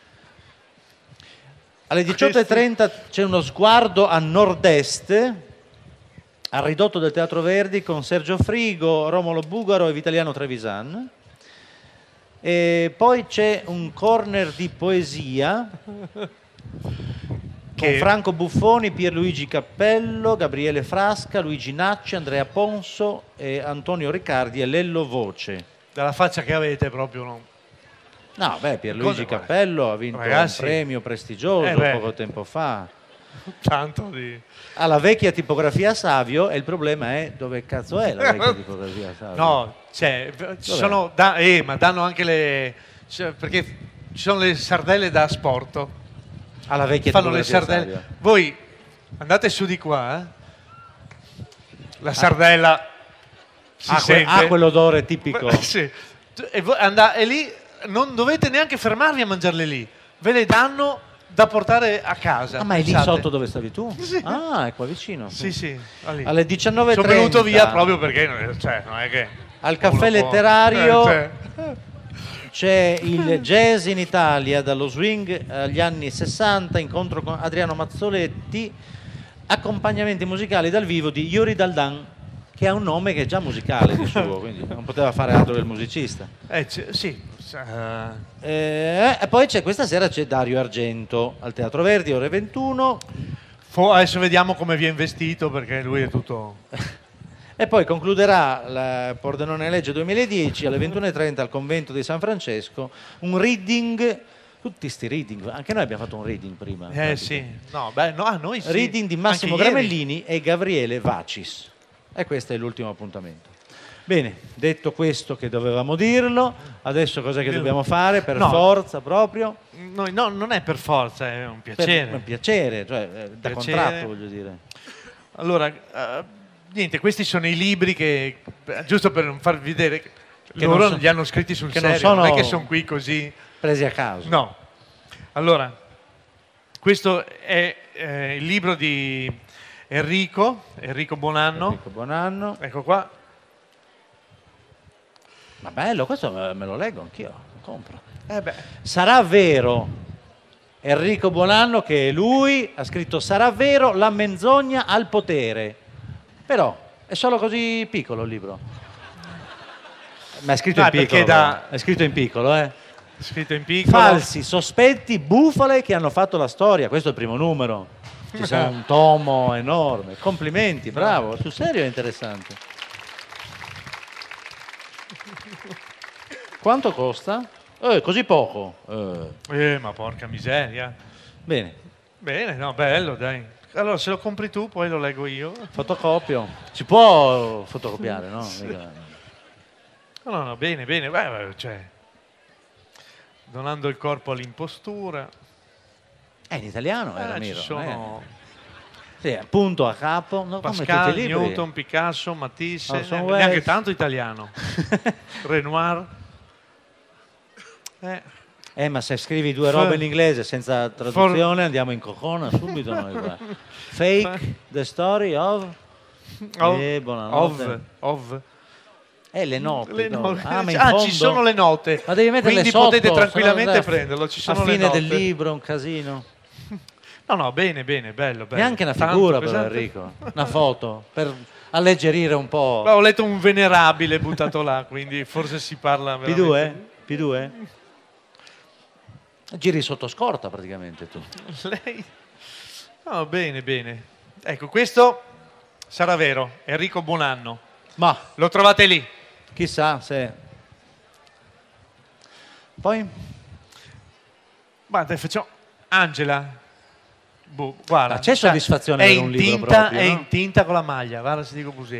Alle diciotto e trenta c'è uno sguardo a nord-est al ridotto del Teatro Verdi con Sergio Frigo, Romolo Bugaro e Vitaliano Trevisan. E poi c'è un corner di poesia Che- con Franco Buffoni, Pierluigi Cappello, Gabriele Frasca, Luigi Nacci, Andrea Ponso e Antonio Riccardi e Lello Voce. Dalla faccia che avete proprio no. No, beh, Pierluigi Cosa- Cappello ha vinto Ragazzi. un premio prestigioso Eh beh. poco tempo fa. Tanto di... Ha la vecchia tipografia Savio e il problema è dove cazzo è la vecchia tipografia Savio? No, cioè, ci sono... da- eh, ma danno anche le... cioè, perché ci sono le sardelle da asporto. Ha la vecchia Fanno le tipografia sardelle. Savio. Voi andate su di qua, eh? La sardella si Ha, que- sente. ha quell'odore tipico. Sì. E, voi andate, e lì non dovete neanche fermarvi a mangiarle lì. Ve le danno da portare a casa. Ah, ma è lì pensate. sotto dove stavi tu? Sì. Ah, è qua vicino. Sì, sì. va lì. Alle diciannove e Sono trenta venuto via proprio perché non- cioè, non è che... al caffè uno può- letterario Eh, cioè. c'è il jazz in Italia dallo swing agli anni sessanta, incontro con Adriano Mazzoletti, accompagnamenti musicali dal vivo di Yuri Daldan, che ha un nome che è già musicale di suo, quindi non poteva fare altro che il musicista. Eh, c'è- sì. eh, Eh, e poi c'è questa sera c'è Dario Argento al Teatro Verdi, ore ventuno. fo- adesso vediamo come viene vestito perché lui è tutto... E poi concluderà la Pordenone Legge duemiladieci alle ventuno e trenta al convento di San Francesco un reading, tutti sti reading, anche noi abbiamo fatto un reading prima. in Eh pratica. sì. No, beh, no, a noi sì. Reading di Massimo Anche ieri. Gramellini e Gabriele Vacis. E questo è l'ultimo appuntamento. Bene, detto questo che dovevamo dirlo, adesso cos'è che Dillo. dobbiamo fare per No. forza proprio? No, no, non è per forza, è un Per, piacere. un piacere, cioè eh, da Piacere. contratto voglio dire. Allora, eh, niente, questi sono i libri che, giusto per non farvi vedere, che Che loro non so- li hanno scritti sul che non serio, non, sono- è che sono qui così. Presi a caso. No. Allora, questo è eh, il libro di Enrico, Enrico Buonanno. Enrico, buon anno. Ecco qua. Ma bello, questo me me lo leggo anch'io, lo compro. Eh beh, Sarà vero, Enrico Buonanno, che lui ha scritto sarà vero la menzogna al potere. Però è solo così piccolo il libro. Ma è scritto No, in piccolo. perché da- però. È scritto in piccolo, eh. scritto in piccolo. Falsi, sospetti, bufale che hanno fatto la storia. Questo è il primo numero. Ci sarà un tomo enorme. Complimenti, bravo. Sul serio è interessante. Quanto costa? Eh, così poco. Eh. Eh, ma porca miseria. Bene, Bene, no, bello, dai. Allora, se lo compri tu, poi lo leggo io. fotocopio. Si può fotocopiare, no? Mica- No, no, no, bene, bene. Beh, beh, cioè, donando il corpo all'impostura. È in italiano, Eh, era ci Miro. sono Sì, punto a capo. No, come Pascal, tutti i libri. Newton, Picasso, Matisse, Orson neanche, Welles. neanche tanto italiano. Renoir. Eh, Eh, ma se scrivi due robe in inglese senza traduzione andiamo in cocona subito noi qua. Fake, the story of... of, Eh, buonanotte. of, of. Eh, le note. Le no. note. Ah, ma in Ah, fondo- ci sono le note. Ma devi metterle Quindi sotto, potete tranquillamente se no- prenderlo. Ci sono a le fine note. del libro, un casino. No, no, bene, bene, bello, bello. Neanche una Tanto figura però, pesante. Enrico. Una foto, per alleggerire un po'. Ma ho letto un venerabile buttato là, quindi forse si parla P veramente. due? P due? Giri sotto scorta praticamente tu. Lei? No, bene, bene. Ecco, questo sarà vero. Enrico Buonanno. Ma Lo trovate lì. chissà se... Poi? Guarda, facciamo... Angela. Boh, guarda. Ma c'è soddisfazione è avere in un libro tinta, proprio, È no? in tinta con la maglia, guarda se dico così.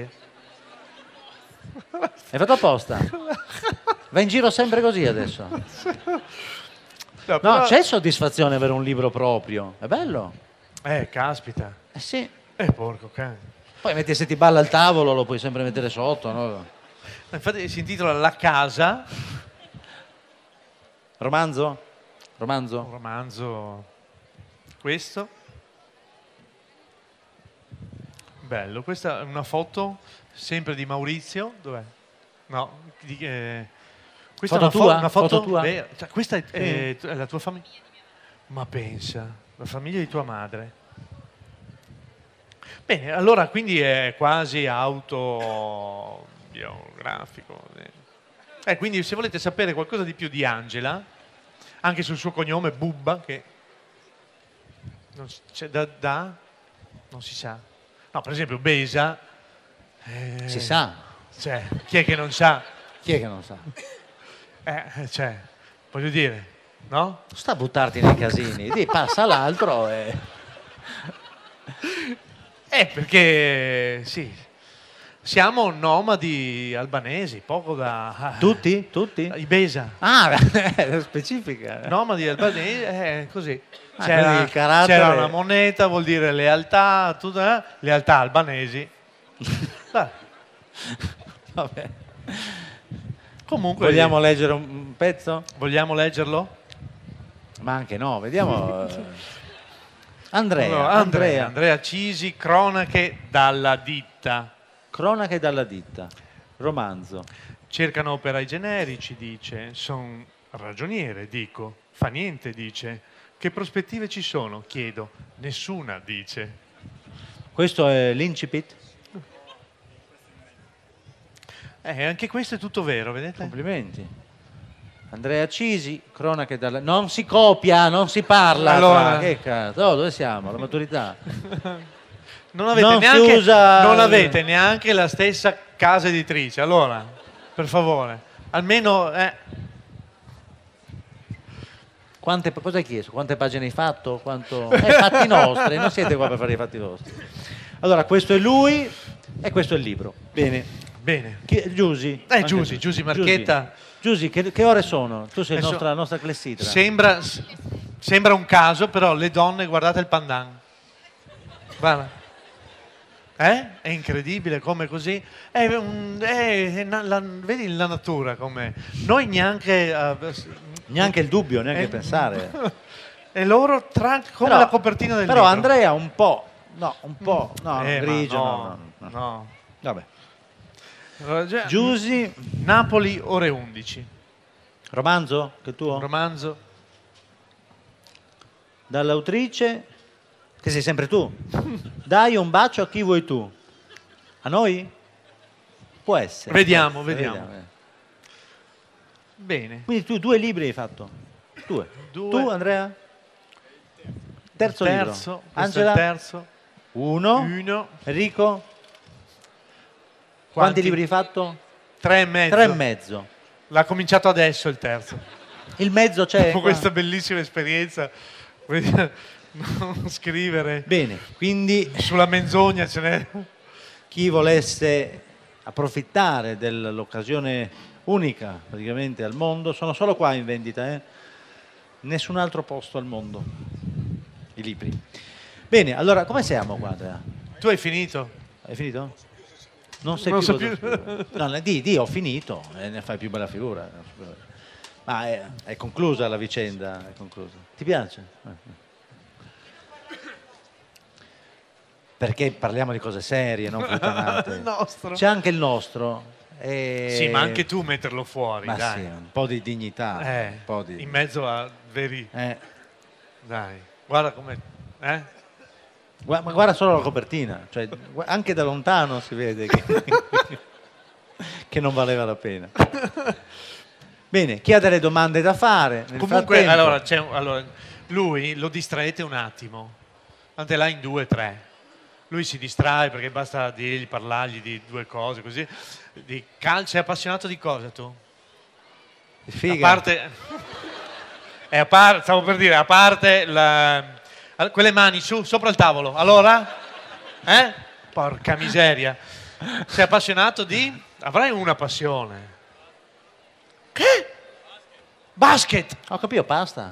Hai fatto apposta? Va in giro sempre così adesso? No, No, però- c'è soddisfazione avere un libro proprio. È bello. Eh, caspita. Eh sì. Eh, porco cane. Poi metti, se ti balla al tavolo lo puoi sempre mettere sotto, no? Infatti si intitola La casa, Romanzo? un Romanzo? romanzo, questo. Bello, questa è una foto sempre di Maurizio, dov'è? No, di, eh, questa Foto è una, tua? fo- una foto, Foto tua? vera. Cioè, questa è, è- è la tua famiglia? Ma pensa, la famiglia di tua madre. Bene, allora quindi è quasi autobiografico. Eh, quindi se volete sapere qualcosa di più di Angela, anche sul suo cognome Bubba, che non si, c'è da, da- non si sa. No, per esempio Besa. eh, Si sa. Cioè, chi è che non sa? Chi è che non sa? Eh, cioè, voglio dire, no? Sta a buttarti nei casini. Di, passa l'altro e... Eh, perché sì, siamo nomadi albanesi, poco da... Tutti? Tutti? I Besa. Ah, specifica. Nomadi albanesi, eh, così. Ah, C'era, quindi il carattere- c'era una moneta, vuol dire lealtà, tutta, eh, lealtà albanesi. Dai, Vabbè. comunque, Vogliamo leggere un pezzo? vogliamo leggerlo? Ma anche no, vediamo. eh. Andrea, Allora, Andrea, Andrea Cisi, cronache dalla ditta. cronache dalla ditta, romanzo. Cercano operai generici, dice. Son ragioniere, dico. Fa niente, dice. Che prospettive ci sono? Chiedo. Nessuna, dice. Questo è l'incipit? Eh, anche questo è tutto vero, vedete? Complimenti. Andrea Cisi, cronache dalla... Non si copia, non si parla. Allora- fra- Che cazzo? Oh, dove siamo? La maturità. Non avete, Non si neanche, usa- non avete neanche la stessa casa editrice. Allora, per favore, almeno... eh, Quante, cosa hai chiesto? Quante pagine hai fatto? Quanto... Eh, fatti nostri, non siete qua per fare i fatti vostri. Allora, questo è lui e questo è il libro. Bene. bene. Chi- Giusi. Eh, Anche Giusi, Giusi Marchetta. Giusi, che, che ore sono? Tu sei il Adesso- nostra, nostra clessidra. Sembra, sembra un caso, però le donne, guardate il pandan. Guarda. Eh? È incredibile come così. È un- è- è na- la- vedi la natura come... Noi neanche... eh, Neanche il dubbio, neanche Eh, pensare. e loro tra, come Però- la copertina del Però libro. Andrea un po', no, un po', no, Eh, ma grigio, no, no, no, no. no. Vabbè. Allora, già- Giusi, Napoli, ore undici. romanzo, che tuo? Romanzo. Dall'autrice, che sei sempre tu. Dai un bacio a chi vuoi tu. A noi? Può essere. Vediamo, può essere, vediamo. eh. Bene. Quindi tu due libri hai fatto? Due. Due. Tu, Andrea? Terzo, terzo, libro. questo è il Angela? terzo. Uno. Uno. Enrico? Quanti, Quanti? libri hai fatto? Tre e mezzo. Tre e mezzo. L'ha cominciato adesso il terzo. Il mezzo c'è? Dopo qua? questa bellissima esperienza. Vuoi dire, non scrivere Bene, quindi sulla menzogna ce n'è. chi volesse approfittare dell'occasione unica praticamente al mondo, sono solo qua in vendita, eh? Nessun altro posto al mondo i libri. Bene, allora come siamo qua, Andrea? Tu hai finito? Hai finito? Non sei Non più, so cosa più. scrivere. No, ne- di, di, ho finito e ne fai più bella figura. Ma è, è conclusa la vicenda, è conclusa. Ti piace? Eh. Perché parliamo di cose serie, non puttanate. Il nostro. C'è anche il nostro. E... Sì, ma anche tu metterlo fuori, Ma dai. sì, un po' di dignità. Eh, un po' di... in mezzo a veri... Eh. Dai, guarda come... Eh? Gua- ma guarda solo la copertina, cioè, gu- anche da lontano si vede che, che non valeva la pena. Bene, chi ha delle domande da fare? Nel Comunque, frattempo- allora, c'è un- allora, lui lo distraete un attimo, andate là in due, tre. Lui si distrae perché basta dirgli, parlargli di due cose così. Di calcio, sei appassionato di cosa tu? Figa. A parte, è a parte, stavo per dire, a parte la, quelle mani su, sopra il tavolo. Allora? Eh? Porca miseria. Sei appassionato di? Avrai una passione. Che? Basket. Ho capito, basta.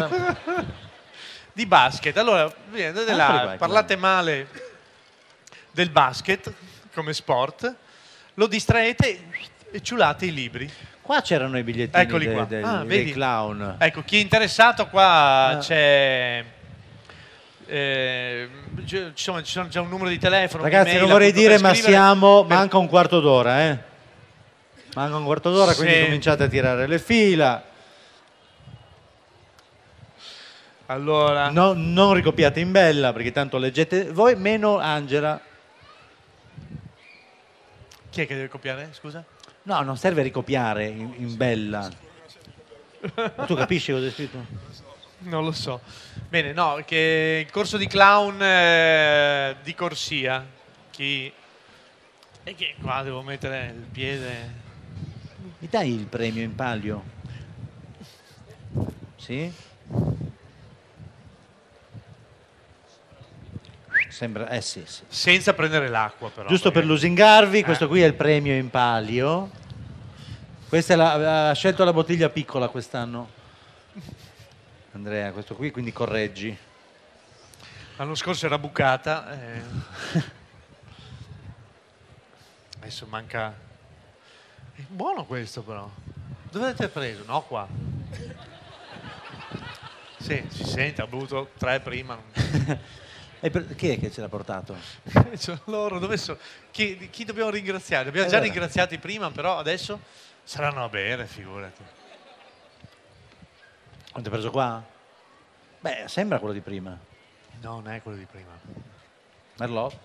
Di basket. Allora, vieni, andate Ah, là, fuori qua, parlate male del basket come sport, lo distraete e ciulate i libri. Qua c'erano i bigliettini Eccoli de- qua. del- Ah, dei vedi? clown. Ecco, chi è interessato qua Ah. c'è... eh, ci sono, ci sono già un numero di telefono. Ragazzi, un'email non vorrei a cui poter dire, ma scrivere. siamo... Per- Manca un quarto d'ora, eh. Manca un quarto d'ora, quindi Sì. cominciate a tirare le fila. Allora, No- non ricopiate in bella, perché tanto leggete voi, meno Angela. chi è che deve copiare? Scusa? No, non serve ricopiare in, in bella. Ma tu capisci cosa è scritto? Non lo so. Bene, no, che il corso di clown eh, di corsia. Chi... E che qua devo mettere il piede... Mi dai il premio in palio? Sì? Sembra, eh sì, sì. Senza prendere l'acqua però. Giusto per perché- lusingarvi, Eh. questo qui è il premio in palio. Questa è la, ha scelto la bottiglia piccola quest'anno. Andrea, questo qui, quindi correggi. L'anno scorso era bucata. eh. Adesso manca... È buono questo però. Dove l'avete preso? No, qua. Sì, si sente, ha bevuto tre prima. E per- chi è che ce l'ha portato? Cioè, loro, dove sono? Chi, chi dobbiamo ringraziare? Abbiamo Eh, già guarda. ringraziati prima, però adesso saranno a bere, figurati. Quanto hai preso qua? Beh, sembra quello di prima. No, non è quello di prima. Merlot.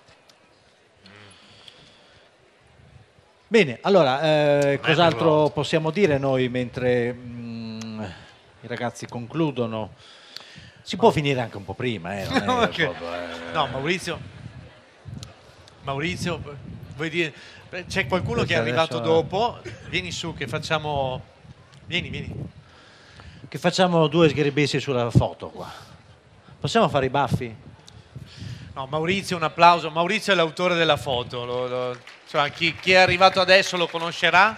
Bene, allora, eh, cos'altro Merlot. possiamo dire noi mentre mm, i ragazzi concludono? Si può finire anche un po' prima, eh, non è No, che- proprio, eh. No, Maurizio, Maurizio, vuoi dire, c'è qualcuno che è Adesso- arrivato dopo, vieni su che facciamo, vieni, vieni. Che facciamo due sgheribessi sulla foto qua. Possiamo fare i baffi? No, Maurizio, un applauso, Maurizio è l'autore della foto, lo- lo- insomma, chi, chi è arrivato adesso lo conoscerà.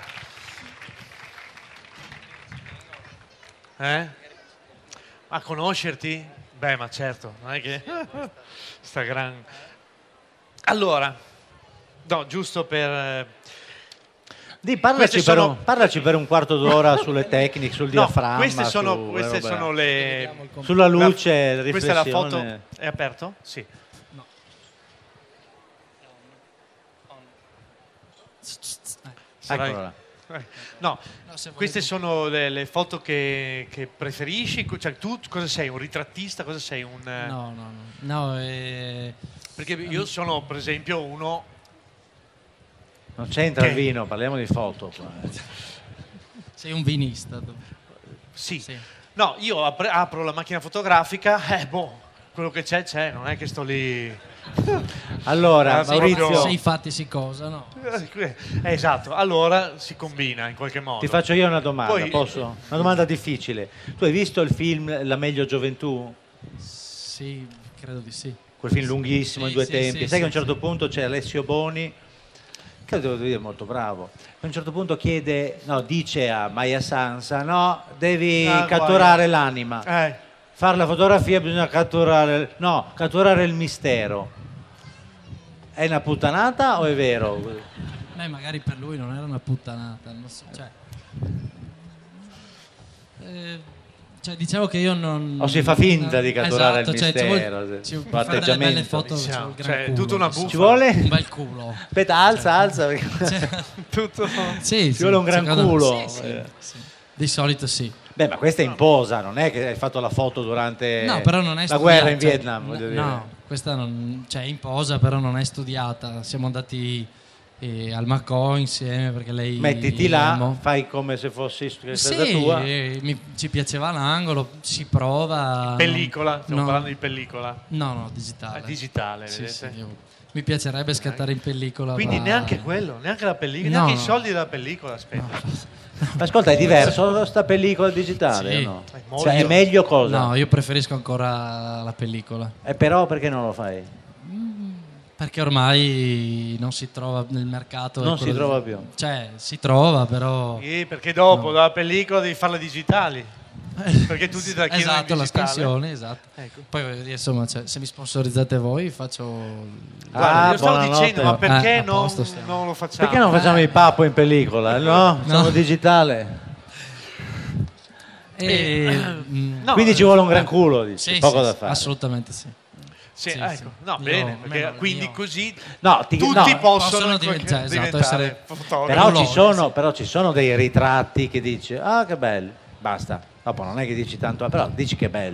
Eh? A conoscerti? Beh, ma certo, non è che... Sta gran... Allora, no, giusto per... Di, parlaci, Queste per sono- un, parlaci per un quarto d'ora sulle tecniche, sul No, diaframma. queste sono, su- queste roba- sono le... Sulla luce, la- la Questa è la foto... riflessione. È aperto? Sì. Sarai- Eccola là. Eh, No, No, se queste volete- sono le, le foto che, che preferisci? Cioè, tu cosa sei? Un ritrattista? Cosa sei? Un, eh, No, no, no. No, eh, Perché io sono, per esempio, uno... Non c'entra il Che? vino, parliamo di foto. qua. sei un vinista. tu. Sì. Sì. No, io apre- apro la macchina fotografica, eh, boh, quello che c'è, c'è, non è che sto lì... Allora, Ah, sì, Maurizio, proprio- Se i fatti si cosano. Eh, esatto, allora si combina in qualche modo. ti faccio io una domanda, Poi- posso? Una domanda difficile. Tu hai visto il film La meglio gioventù? Sì, credo di sì. Quel film lunghissimo in Sì, due sì, tempi. sì, Sai che a un sì, certo sì. punto c'è Alessio Boni, che devo dire molto bravo. A un certo punto chiede, no, dice a Maya Sansa, no, devi Ah, catturare guarda. l'anima. Eh, Fare la fotografia bisogna catturare, no, catturare il mistero. È una puttanata o è vero? Beh, magari per lui non era una puttanata, non so, cioè, eh, Cioè, dicevo che io non... O si fa finta di catturare esatto, il cioè, ci mistero, vuole- sì. ci Un vuole fare delle atteggiamento. belle foto, ci Diciamo, vuole un cioè, gran culo, tutta una insomma. Ci vuole? Un bel culo. Aspetta, alza, alza. perché Cioè, Tutto... sì, Ci vuole un gran secondo me- culo. sì, sì, Eh. sì. Di solito sì. Beh, ma questa è in posa, non è che hai fatto la foto durante No, però non è la studiata, guerra in cioè, Vietnam, n- voglio dire. No, questa non, cioè è in posa, però non è studiata. Siamo andati eh, al Macò insieme perché lei... Mettiti là, amo. fai come se fossi a casa Sì, tua. eh, mi- ci piaceva l'angolo, si prova. Pellicola, non- stiamo no, parlando di pellicola. No, no, digitale. È digitale, Sì, vedete? sì, io- mi piacerebbe scattare in pellicola. Quindi ma- neanche quello, neanche la pellicola, No, neanche i no. soldi della pellicola, aspetta. Ma ascolta, è diverso sta pellicola digitale Sì. o no? È molto- Cioè, è meglio cosa? No, io preferisco ancora la pellicola. E però perché non lo fai? Perché ormai non si trova nel mercato. Non è quello si trova di- più. Cioè, si trova, però. Sì, perché dopo No. dalla pellicola devi farla digitali. Perché tutti te la chiedono Esatto, in la digitale. scansione, esatto. Ecco. Poi voglio dire, insomma, cioè, se mi sponsorizzate voi, faccio. Guarda, Ah, io stavo buonanotte. dicendo, ma perché Eh, a non, posto stiamo. non lo facciamo? Perché non facciamo il papo in pellicola? No, siamo No. digitale. E, mm, No, Quindi ci vuole un gran culo, dici, sì, poco sì, da sì, fare. assolutamente sì. Sì, Sì, ecco. sì. No, Io- bene, perché almeno quindi io- così No, ti- tutti no, possono, possono in diventare- qualche- esatto, diventare essere- fotografi. Però ci, Rulloni, sono, sì. però ci sono dei ritratti che dici, ah che belli, basta. Dopo non è che dici tanto, però dici che belli.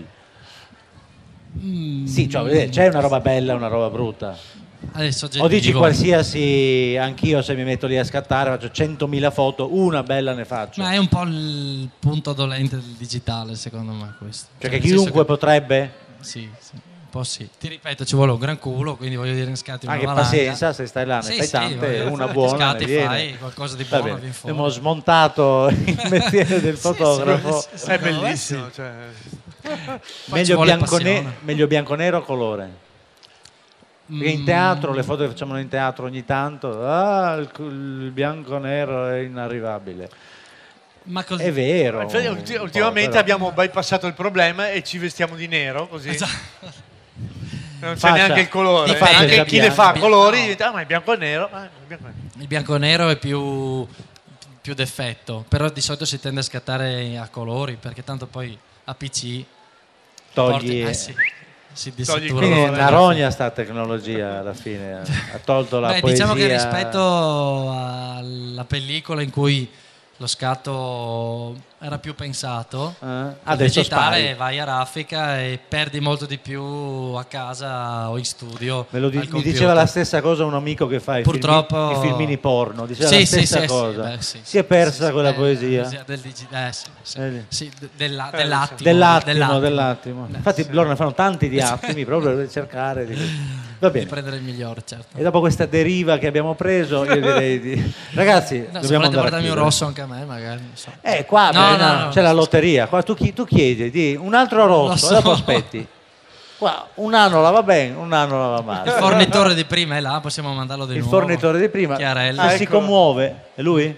Mm, Sì, cioè, vedete, c'è una roba bella e una roba brutta. Adesso O dici oggettivo. qualsiasi, anch'io se mi metto lì a scattare faccio centomila foto, una bella ne faccio. Ma è un po' il punto dolente del digitale, secondo me, questo. Cioè che nel senso chiunque che- potrebbe, Sì, sì, un po' sì. Ti ripeto, ci vuole un gran culo, quindi voglio dire, ne scatti una anche valanga. pazienza, se stai là ne Sì, fai sì, tante, voglio- una ti buona scatti, ne viene. fai qualcosa di Va buono, bene, vieni fuori. abbiamo smontato il mestiere del fotografo. sì, sì, È secondo me bellissimo. sì. Cioè. Poi ci Meglio vuole bianco, ne- passione. meglio bianco nero o colore? Perché in Mm, teatro, le foto che facciamo in teatro ogni tanto, ah, il, il bianco nero è inarrivabile. Ma così. È vero. Infatti, un ulti- po', ultimamente però. abbiamo bypassato il problema e ci vestiamo di nero, così Esatto. non c'è Faccia. neanche il colore. Dipende. Anche chi le fa a Bianco. colori, No. diventa, ah, ma è bianco e nero. Ah, è bianco e nero. Il bianco e nero è più, più d'effetto, però di solito si tende a scattare a colori, perché tanto poi a P C Togli. porti- eh sì, si Togli il disatura. Quindi è colore. una rogna sta tecnologia alla fine, ha tolto la Beh, poesia. diciamo che rispetto alla pellicola in cui lo scatto era più pensato, Eh? il Adesso digitale spari. vai a raffica e perdi molto di più a casa o in studio. Me lo di- al mi computer. diceva la stessa cosa un amico che fa i, Purtroppo- filmi- i filmini porno, diceva Sì, la sì, stessa sì, cosa. sì, beh, sì, si è persa sì, sì, quella eh, poesia. del digi- eh, sì, sì. Eh, Sì, de- della- Eh, dell'attimo, Dell'attimo, dell'attimo. Eh, Infatti sì. loro ne fanno tanti di attimi proprio per cercare di... Va Di bene. prendere il migliore, certo. E dopo questa deriva che abbiamo preso, io direi di... Ragazzi, No, se dobbiamo volete andare a portarmi un chiudere. rosso anche a me, magari. Non so. Eh, qua No, beh, no, no, no, c'è la no, lotteria. Qua tu, chi- tu chiedi di un altro rosso, Lo so. e dopo aspetti. Qua un anno la va bene, un anno la va male. Il fornitore di prima è là, possiamo mandarlo di Il nuovo. fornitore di prima Chiarelli. se Ah, si eccolo. commuove, è lui?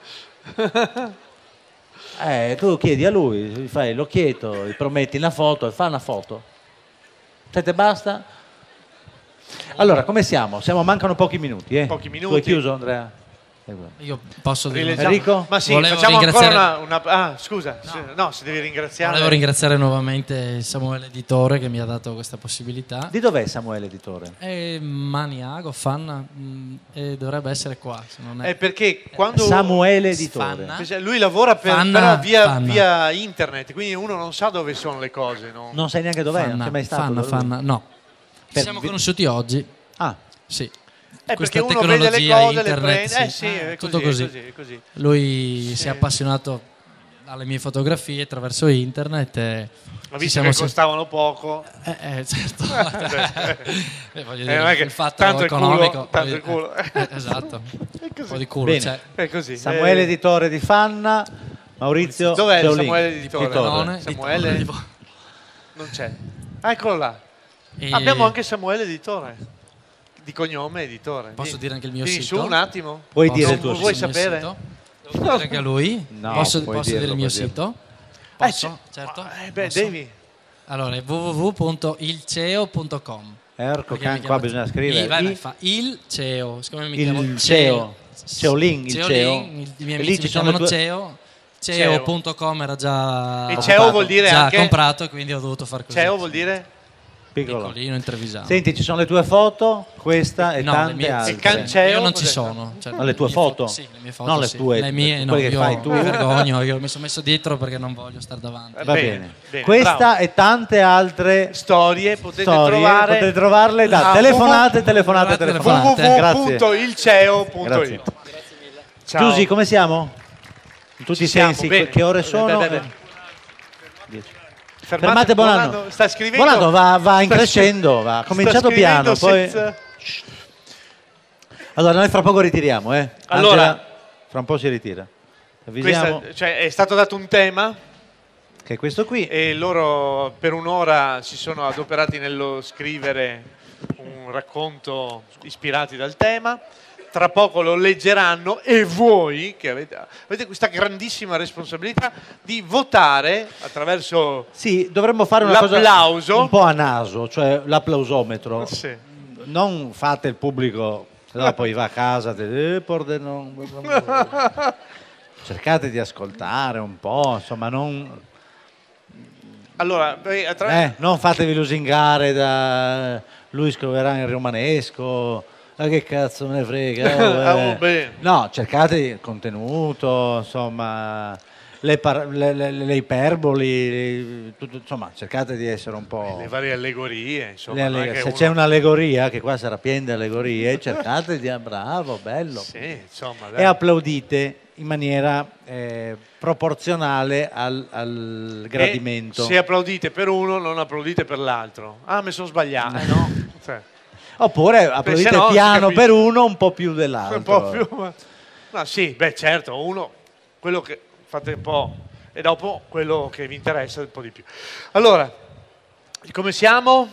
Eh, tu chiedi a lui, gli fai l'occhietto, gli prometti una foto e fa una foto. Sette, basta? Allora, come siamo? Siamo mancano pochi minuti, eh? Pochi Tu minuti. hai chiuso, Andrea? Io posso dire. Rileggiamo. Enrico? Ma sì, Volevo facciamo ancora ringraziare- una, una- Ah, scusa, sì, no, si deve ringraziare. Volevo ringraziare nuovamente Samuele Editore che mi ha dato questa possibilità. Di dov'è Samuele Editore? È maniaco, fan, mh, e dovrebbe essere qua. Se non è... Eh, perché quando Samuele Editore. Fanna. Cioè, lui lavora per, Fanna, però via, Fanna. via internet, quindi uno non sa dove sono le cose. No? Non sai neanche dov'è? non Fanna, sei mai stato Fanna, da lui? Fanna, no. Ci Per- siamo conosciuti oggi, Ah, sì. Eh, perché Questa uno vede le tecnologia, cose, le internet, prende. Eh sì. sì, è Ah, così, tutto così. è così, è così. Lui si è appassionato alle mie fotografie attraverso internet e Ha ci visto siamo che se- costavano poco. Eh, eh, certo. Eh, voglio Eh, dire, non è che il fatto tanto il culo, economico. tanto eh, il culo. eh, esatto. È Un po' così. di culo Bene. c'è. È così. Samuele Eh, Editore di Fanna, Maurizio Dov'è il Geolin. Samuele Editore? Editore. None, Samuele? di Torre, Non c'è. Ah, eccolo là. di- e Abbiamo anche Samuele Editore. Di cognome Editore. Posso Vieni. dire anche il mio Vieni sito? su un attimo. Puoi Posso- dire il tuo Non vuoi sito? il mio sapere? sito? Devo dire anche a lui? No, posso puoi posso dirlo, dire il mio puoi dirlo. sito? Eh, Posso? c'è- Certo. Eh, beh, Posso? devi. Allora è w w w punto il ceo punto com. Erco, Perché mi can- qua chiamo- bisogna scrivere. Il, vai, vai, I- fa il CEO, siccome mi Il chiamo CEO. Ceolin, il CEO. Ceolin, i miei E lì amici ci mi sono le chiamano tue- CEO, C E O punto com era già, e C E O vuol dire già anche... comprato, e quindi ho dovuto far così. C E O vuol dire? Piccolo. Piccolino, intervisano. Senti, ci sono le tue foto, questa e No, tante le mie, altre. Il canceo, io non ci cos'è? sono. Cioè, Ma le tue mie foto? Sì, le mie foto, Non le sì. tue, le mie, no, quelle che io fai tu. mi vergogno, io mi sono messo dietro perché non voglio stare davanti. Eh, Va Bene, bene. bene, Questa bravo. e tante altre Storie potete storie trovare potete trovarle da a telefonate, telefonate, telefonate. telefonate. Grazie. w w w punto il c e o punto Grazie. i t. Ciao. Giusy, come siamo? In tutti Ci i siamo, sensi, bene. che ore sono? Beh, beh, beh. Dieci. Fermate, Fermate Bonanno. Sta scrivendo. Bonanno va, va in sta crescendo, va. Ha sta cominciato scrivendo piano, poi... senza- Allora, noi fra poco ritiriamo, eh. Allora- Angela, fra un po' si ritira. Avvisiamo Questa- cioè, è stato dato un tema che è questo qui. e loro per un'ora si sono adoperati nello scrivere un racconto ispirati dal tema. Tra poco lo leggeranno e voi, che avete, avete questa grandissima responsabilità di votare attraverso... Sì, dovremmo fare una cosa L'applauso. un po' a naso, cioè l'applausometro. Sì. Non fate il pubblico, se no poi va a casa, te, eh, Pordenone. Cercate di ascoltare un po', insomma, non, Allora, beh, attraverso... eh, non fatevi lusingare da lui scriverà in romanesco. Ma che cazzo me ne frega? Ah, eh. oh, beh. No, cercate il contenuto, insomma, le, par- le, le- le iperboli, le- tutto, insomma, cercate di essere un po'... Le varie allegorie, insomma. le non è alleg- che se uno- c'è un'allegoria, che qua sarà piena di allegorie, cercate di... ah, bravo, bello. Sì, insomma, dai. E applaudite in maniera eh, proporzionale al, al gradimento. E se applaudite per uno, non applaudite per l'altro. Ah, mi sono sbagliato. Eh, no. Cioè, Oppure applaudite se no si piano capisce. per uno, un po' più dell'altro. un po' più... ma- No, sì, beh, certo, uno, quello che fate un po', e dopo quello che vi interessa un po' di più. Allora, come siamo?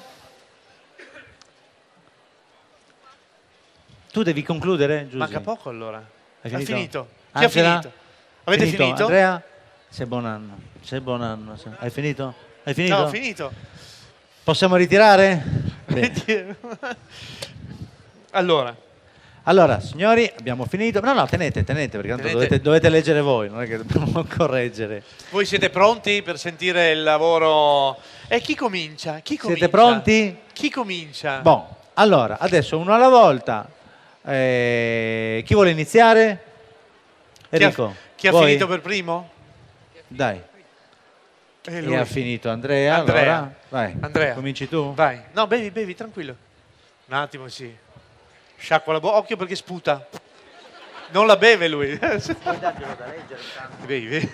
Tu devi concludere, Giusy? Manca poco allora. Hai Ha finito? finito. Chi ha Angela? finito? Avete finito? Andrea? Sei buon anno. Sei buon anno. sei- Hai finito? Hai finito? No, ho finito. Possiamo ritirare? Bene. Allora, Allora, signori, abbiamo finito. No, no, tenete, tenete, perché tanto Tenete. dovete, dovete leggere voi, non è che dobbiamo correggere. voi siete pronti per sentire il lavoro? E chi comincia? Chi comincia? Siete pronti? Chi comincia? Bon, allora, adesso uno alla volta. Eh, chi vuole iniziare? Chi ha, Enrico. chi ha vuoi? finito per primo? Dai. Eh, E lui. ha finito Andrea. Andrea. Allora, vai. Andrea. Cominci tu? Vai. No, bevi, bevi, tranquillo. Un attimo, sì. Sciacqua la bocca. Occhio perché sputa. Non la beve lui. Bevi, bevi.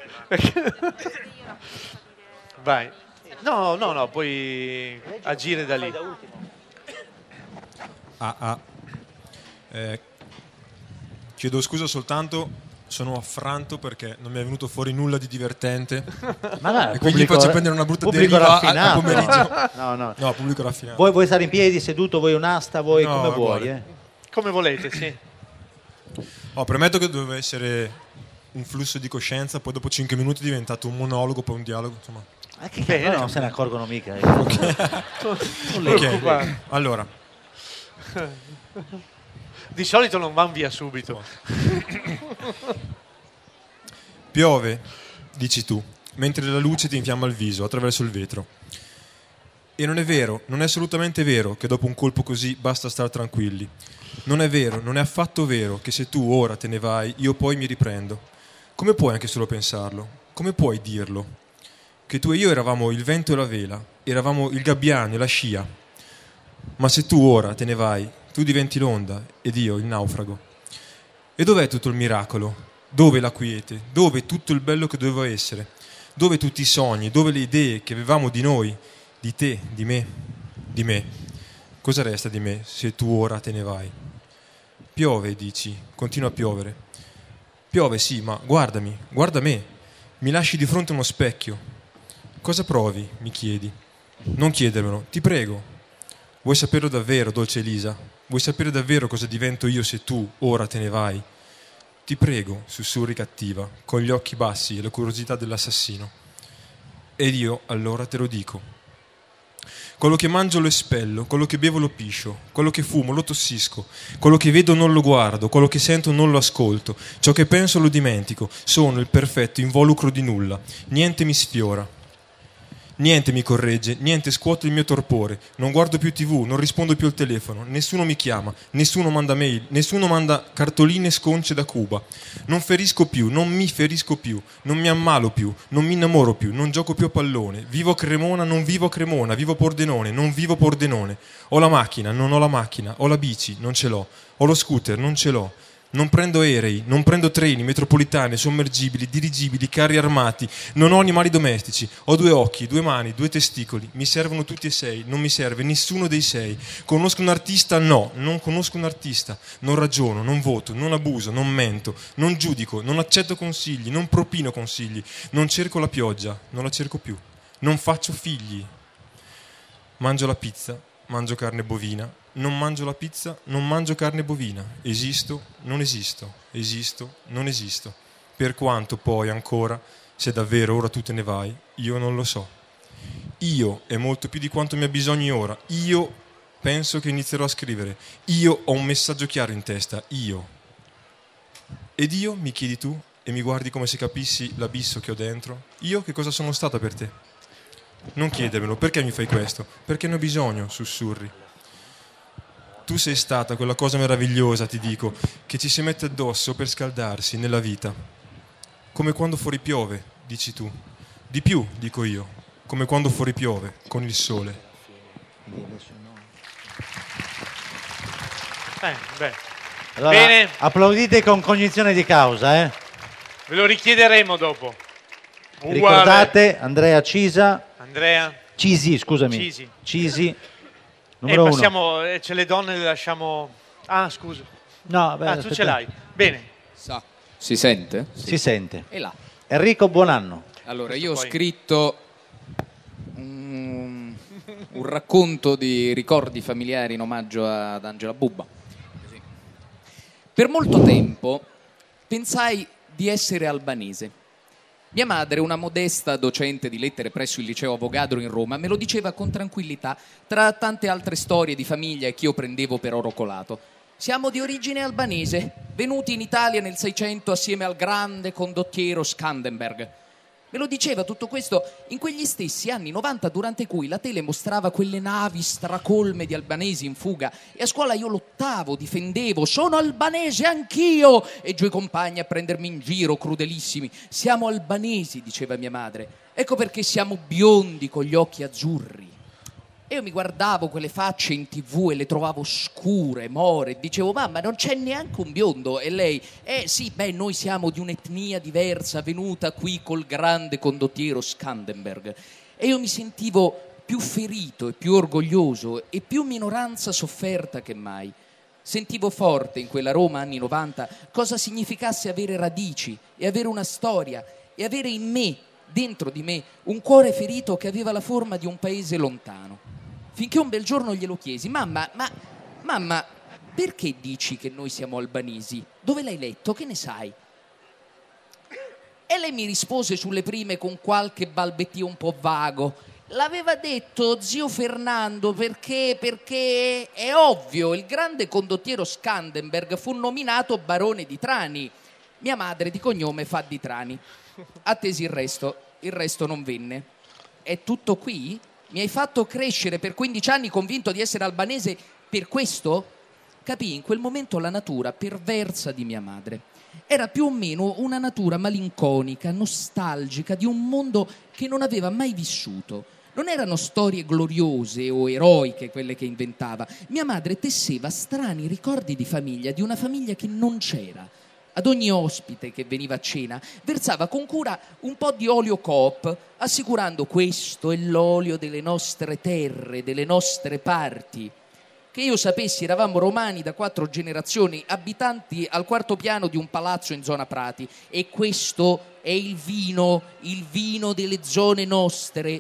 Vai. No, no, no, puoi agire da lì. Ah, ah. Eh, chiedo scusa soltanto, sono affranto perché non mi è venuto fuori nulla di divertente. Ma no, E quindi faccio prendere una brutta pubblico deriva a- a raffinato. pomeriggio. No, no. No, pubblico raffinato. Vuoi, vuoi stare in piedi, seduto, vuoi un'asta, vuoi No, come vuoi. guarda. Eh? Come volete, sì. Oh, premetto che doveva essere un flusso di coscienza, poi dopo cinque minuti è diventato un monologo, poi un dialogo, insomma. Ma che Bene. cazzo, non se ne accorgono mica. eh. Ok, allora, Di solito non vanno via subito. piove, dici tu, mentre la luce ti infiamma il viso attraverso il vetro. E non è vero, non è assolutamente vero che dopo un colpo così basta stare tranquilli. Non è vero, non è affatto vero che se tu ora te ne vai, io poi mi riprendo. Come puoi anche solo pensarlo? Come puoi dirlo? Che tu e io eravamo il vento e la vela, eravamo il gabbiano e la scia. Ma se tu ora te ne vai, tu diventi l'onda ed io il naufrago. E dov'è tutto il miracolo? Dove la quiete? Dove tutto il bello che doveva essere? Dove tutti i sogni? Dove le idee che avevamo di noi? Di te, di me, di me. Cosa resta di me se tu ora te ne vai? Piove, dici, continua a piovere. Piove, sì, ma guardami, guarda me. Mi lasci di fronte a uno specchio. Cosa provi, mi chiedi? Non chiedermelo, ti prego. Vuoi saperlo davvero, dolce Elisa? Vuoi sapere davvero cosa divento io se tu ora te ne vai? Ti prego, sussurri cattiva, con gli occhi bassi e la curiosità dell'assassino. Ed io allora te lo dico. Quello che mangio lo espello, quello che bevo lo piscio, quello che fumo lo tossisco, quello che vedo non lo guardo, quello che sento non lo ascolto, ciò che penso lo dimentico, sono il perfetto involucro di nulla, niente mi sfiora. Niente mi corregge, niente scuote il mio torpore, non guardo più tivù, non rispondo più al telefono, nessuno mi chiama, nessuno manda mail, nessuno manda cartoline sconce da Cuba. Non ferisco più, non mi ferisco più, non mi ammalo più, non mi innamoro più, non gioco più a pallone, vivo a Cremona, non vivo a Cremona, vivo a Pordenone, non vivo a Pordenone. Ho la macchina, non ho la macchina, ho la bici, non ce l'ho, ho lo scooter, non ce l'ho. Non prendo aerei, non prendo treni, metropolitane, sommergibili, dirigibili, carri armati, non ho animali domestici, ho due occhi, due mani, due testicoli, mi servono tutti e sei, non mi serve nessuno dei sei. Conosco un artista? No, non conosco un artista, non ragiono, non voto, non abuso, non mento, non giudico, non accetto consigli, non propino consigli, non cerco la pioggia, non la cerco più, non faccio figli. Mangio la pizza, mangio carne bovina. Non mangio la pizza, non mangio carne bovina. Esisto, non esisto. Esisto, non esisto. Per quanto poi ancora, se davvero ora tu te ne vai, io non lo so. Io è molto più di quanto mi abbisogni ora. Io penso che inizierò a scrivere. Io ho un messaggio chiaro in testa. Io. Ed io, mi chiedi tu, e mi guardi come se capissi l'abisso che ho dentro. Io che cosa sono stata per te? Non chiedermelo, perché mi fai questo? Perché ne ho bisogno, sussurri. Tu sei stata quella cosa meravigliosa, ti dico, che ci si mette addosso per scaldarsi nella vita. Come quando fuori piove, dici tu. Di più, dico io, come quando fuori piove, con il sole. Eh, beh. Allora, Bene. applaudite con cognizione di causa, eh? Ve lo richiederemo dopo. Uguale. Ricordate, Andrea Cisa, Andrea. Cisi, scusami. Cisi. Cisi, Eh, numero uno. passiamo, eh, ce le donne le lasciamo... Ah, scusa. No, beh, Ah, tu aspetta. ce l'hai. Bene. Sa. Si sente? Si sente. E là. Enrico, buon anno. Allora, Questo io ho poi- scritto un, un racconto di ricordi familiari in omaggio ad Angela Bubba. Così. Per molto tempo pensai di essere albanese. Mia madre, una modesta docente di lettere presso il liceo Avogadro in Roma, me lo diceva con tranquillità, tra tante altre storie di famiglia che io prendevo per oro colato. Siamo di origine albanese, venuti in Italia nel Seicento assieme al grande condottiero Skanderbeg. Me lo diceva tutto questo in quegli stessi anni novanta durante cui la tele mostrava quelle navi stracolme di albanesi in fuga e a scuola io lottavo, difendevo, sono albanese anch'io, e giù i compagni a prendermi in giro, crudelissimi. Siamo albanesi, diceva mia madre, ecco perché siamo biondi con gli occhi azzurri. E io mi guardavo quelle facce in tv e le trovavo scure, more, dicevo mamma non c'è neanche un biondo, e lei eh sì, beh noi siamo di un'etnia diversa venuta qui col grande condottiero Skanderbeg. E io mi sentivo più ferito e più orgoglioso e più minoranza sofferta che mai. Sentivo forte in quella Roma anni novanta cosa significasse avere radici e avere una storia e avere in me, dentro di me, un cuore ferito che aveva la forma di un paese lontano. Finché un bel giorno glielo chiesi: mamma, ma mamma, perché dici che noi siamo albanesi? Dove l'hai letto? Che ne sai? E lei mi rispose sulle prime con qualche balbettio un po' vago. L'aveva detto zio Fernando perché, perché è ovvio, il grande condottiero Skanderbeg fu nominato barone di Trani. Mia madre di cognome fa di Trani. Attesi il resto, il resto non venne. È tutto qui? Mi hai fatto crescere per quindici anni convinto di essere albanese per questo? Capii in quel momento la natura perversa di mia madre. Era più o meno una natura malinconica, nostalgica, di un mondo che non aveva mai vissuto. Non erano storie gloriose o eroiche quelle che inventava. Mia madre tesseva strani ricordi di famiglia, di una famiglia che non c'era. Ad ogni ospite che veniva a cena versava con cura un po' di olio Coop, assicurando: questo è l'olio delle nostre terre, delle nostre parti. Che io sapessi, eravamo romani da quattro generazioni, abitanti al quarto piano di un palazzo in zona Prati, e questo è il vino, il vino delle zone nostre.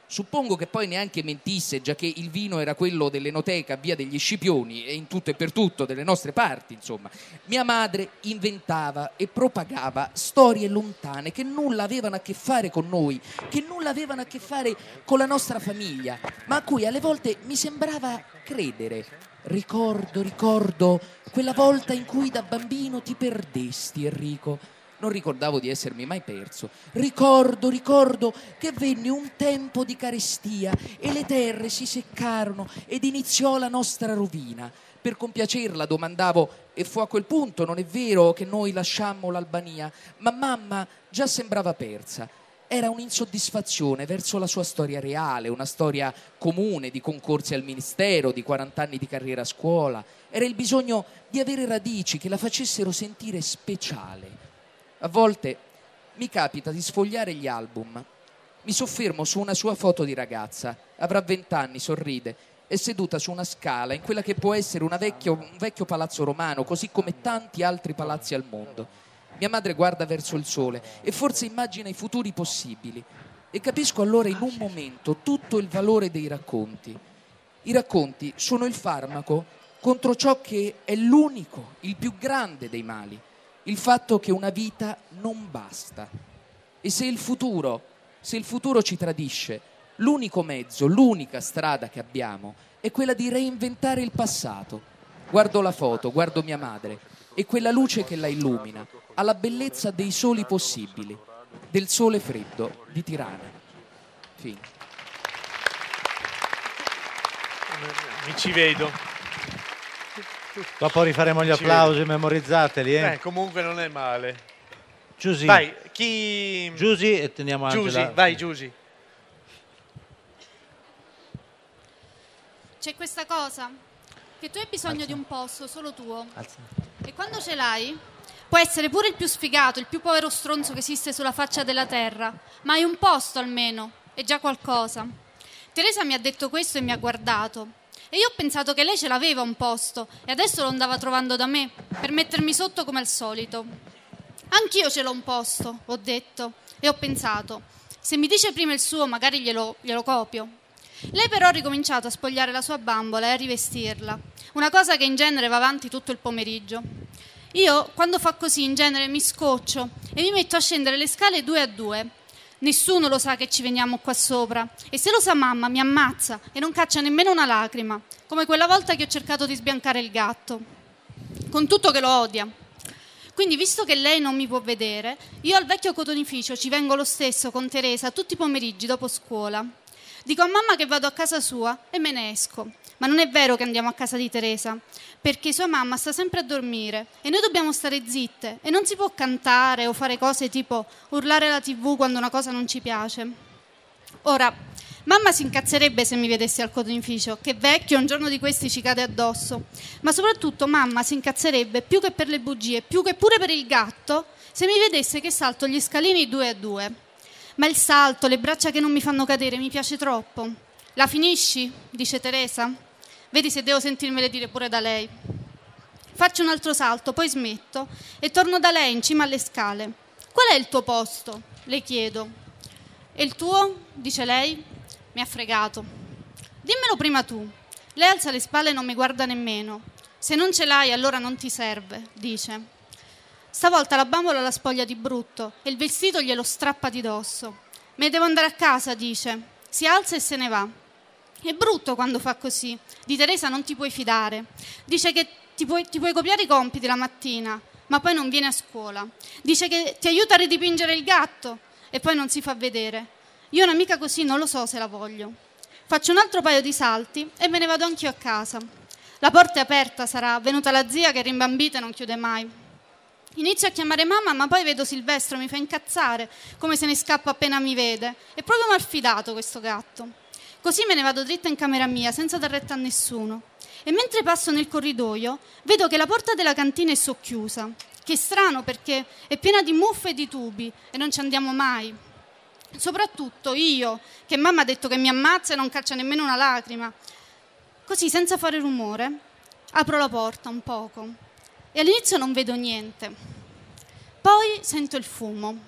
Suppongo che poi neanche mentisse, già che il vino era quello dell'enoteca via degli Scipioni e in tutto e per tutto delle nostre parti, insomma. Mia madre inventava e propagava storie lontane che nulla avevano a che fare con noi, che nulla avevano a che fare con la nostra famiglia, ma a cui alle volte mi sembrava credere. Ricordo, ricordo quella volta in cui da bambino ti perdesti, Enrico. Non ricordavo di essermi mai perso. Ricordo, ricordo che venne un tempo di carestia e le terre si seccarono ed iniziò la nostra rovina. Per compiacerla domandavo: e fu a quel punto, non è vero, che noi lasciammo l'Albania? Ma mamma già sembrava persa. Era un'insoddisfazione verso la sua storia reale, una storia comune di concorsi al ministero, di quarant'anni di carriera a scuola. Era il bisogno di avere radici che la facessero sentire speciale. A volte mi capita di sfogliare gli album, mi soffermo su una sua foto di ragazza, avrà vent'anni, sorride, è seduta su una scala in quella che può essere una vecchio, un vecchio palazzo romano, così come tanti altri palazzi al mondo. Mia madre guarda verso il sole e forse immagina i futuri possibili e capisco allora in un momento tutto il valore dei racconti. I racconti sono il farmaco contro ciò che è l'unico, il più grande dei mali. Il fatto che una vita non basta. E se il futuro, se il futuro ci tradisce, l'unico mezzo, l'unica strada che abbiamo è quella di reinventare il passato. Guardo la foto, guardo mia madre e quella luce che la illumina ha la bellezza dei soli possibili, del sole freddo di Tirana. Fine. Mi ci vedo. Dopo rifaremo gli applausi, memorizzateli. Eh? Eh, comunque non è male. Giusy. Vai, chi... Giusy e teniamo Angela. Giusy, vai Giusy. C'è questa cosa, che tu hai bisogno Alza. di un posto solo tuo. Alza. E quando ce l'hai, può essere pure il più sfigato, il più povero stronzo che esiste sulla faccia della terra, ma hai un posto almeno, è già qualcosa. Teresa mi ha detto questo e mi ha guardato. E io ho pensato che lei ce l'aveva un posto e adesso lo andava trovando da me per mettermi sotto come al solito. Anch'io ce l'ho un posto, ho detto, e ho pensato, se mi dice prima il suo magari glielo, glielo copio. Lei però ha ricominciato a spogliare la sua bambola e a rivestirla, una cosa che in genere va avanti tutto il pomeriggio. Io, quando fa così, in genere mi scoccio e mi metto a scendere le scale due a due. Nessuno lo sa che ci veniamo qua sopra e se lo sa mamma mi ammazza e non caccia nemmeno una lacrima, come quella volta che ho cercato di sbiancare il gatto, con tutto che lo odia. Quindi, visto che lei non mi può vedere, io al vecchio cotonificio ci vengo lo stesso con Teresa tutti i pomeriggi dopo scuola. Dico a mamma che vado a casa sua e me ne esco. Ma non è vero che andiamo a casa di Teresa, perché sua mamma sta sempre a dormire e noi dobbiamo stare zitte e non si può cantare o fare cose tipo urlare alla tivù quando una cosa non ci piace. Ora, mamma si incazzerebbe se mi vedesse al cotonificio, che vecchio un giorno di questi ci cade addosso, ma soprattutto mamma si incazzerebbe più che per le bugie, più che pure per il gatto, se mi vedesse che salto gli scalini due a due. Ma il salto, le braccia che non mi fanno cadere, mi piace troppo. La finisci? Dice Teresa. Vedi se devo sentirmele dire pure da lei. Faccio un altro salto, poi smetto e torno da lei in cima alle scale. Qual è il tuo posto? Le chiedo. E il tuo? Dice lei. Mi ha fregato. Dimmelo prima tu. Lei alza le spalle e non mi guarda nemmeno. Se non ce l'hai allora non ti serve, dice. Stavolta la bambola la spoglia di brutto e il vestito glielo strappa di dosso. Me ne devo andare a casa, dice. Si alza e se ne va. È brutto quando fa così. Di Teresa non ti puoi fidare. Dice che ti puoi, ti puoi copiare i compiti la mattina, ma poi non viene a scuola. Dice che ti aiuta a ridipingere il gatto e poi non si fa vedere. Io un'amica così non lo so se la voglio. Faccio un altro paio di salti e me ne vado anch'io a casa. La porta è aperta, sarà venuta la zia che rimbambita e non chiude mai. Inizio a chiamare mamma, ma poi vedo Silvestro, mi fa incazzare, come se ne scappa appena mi vede. È proprio malfidato questo gatto. Così me ne vado dritta in camera mia, senza dar retta a nessuno. E mentre passo nel corridoio, vedo che la porta della cantina è socchiusa. Che strano, perché è piena di muffe e di tubi e non ci andiamo mai. Soprattutto io, che mamma ha detto che mi ammazza e non caccia nemmeno una lacrima. Così, senza fare rumore, apro la porta un poco e all'inizio non vedo niente. Poi sento il fumo.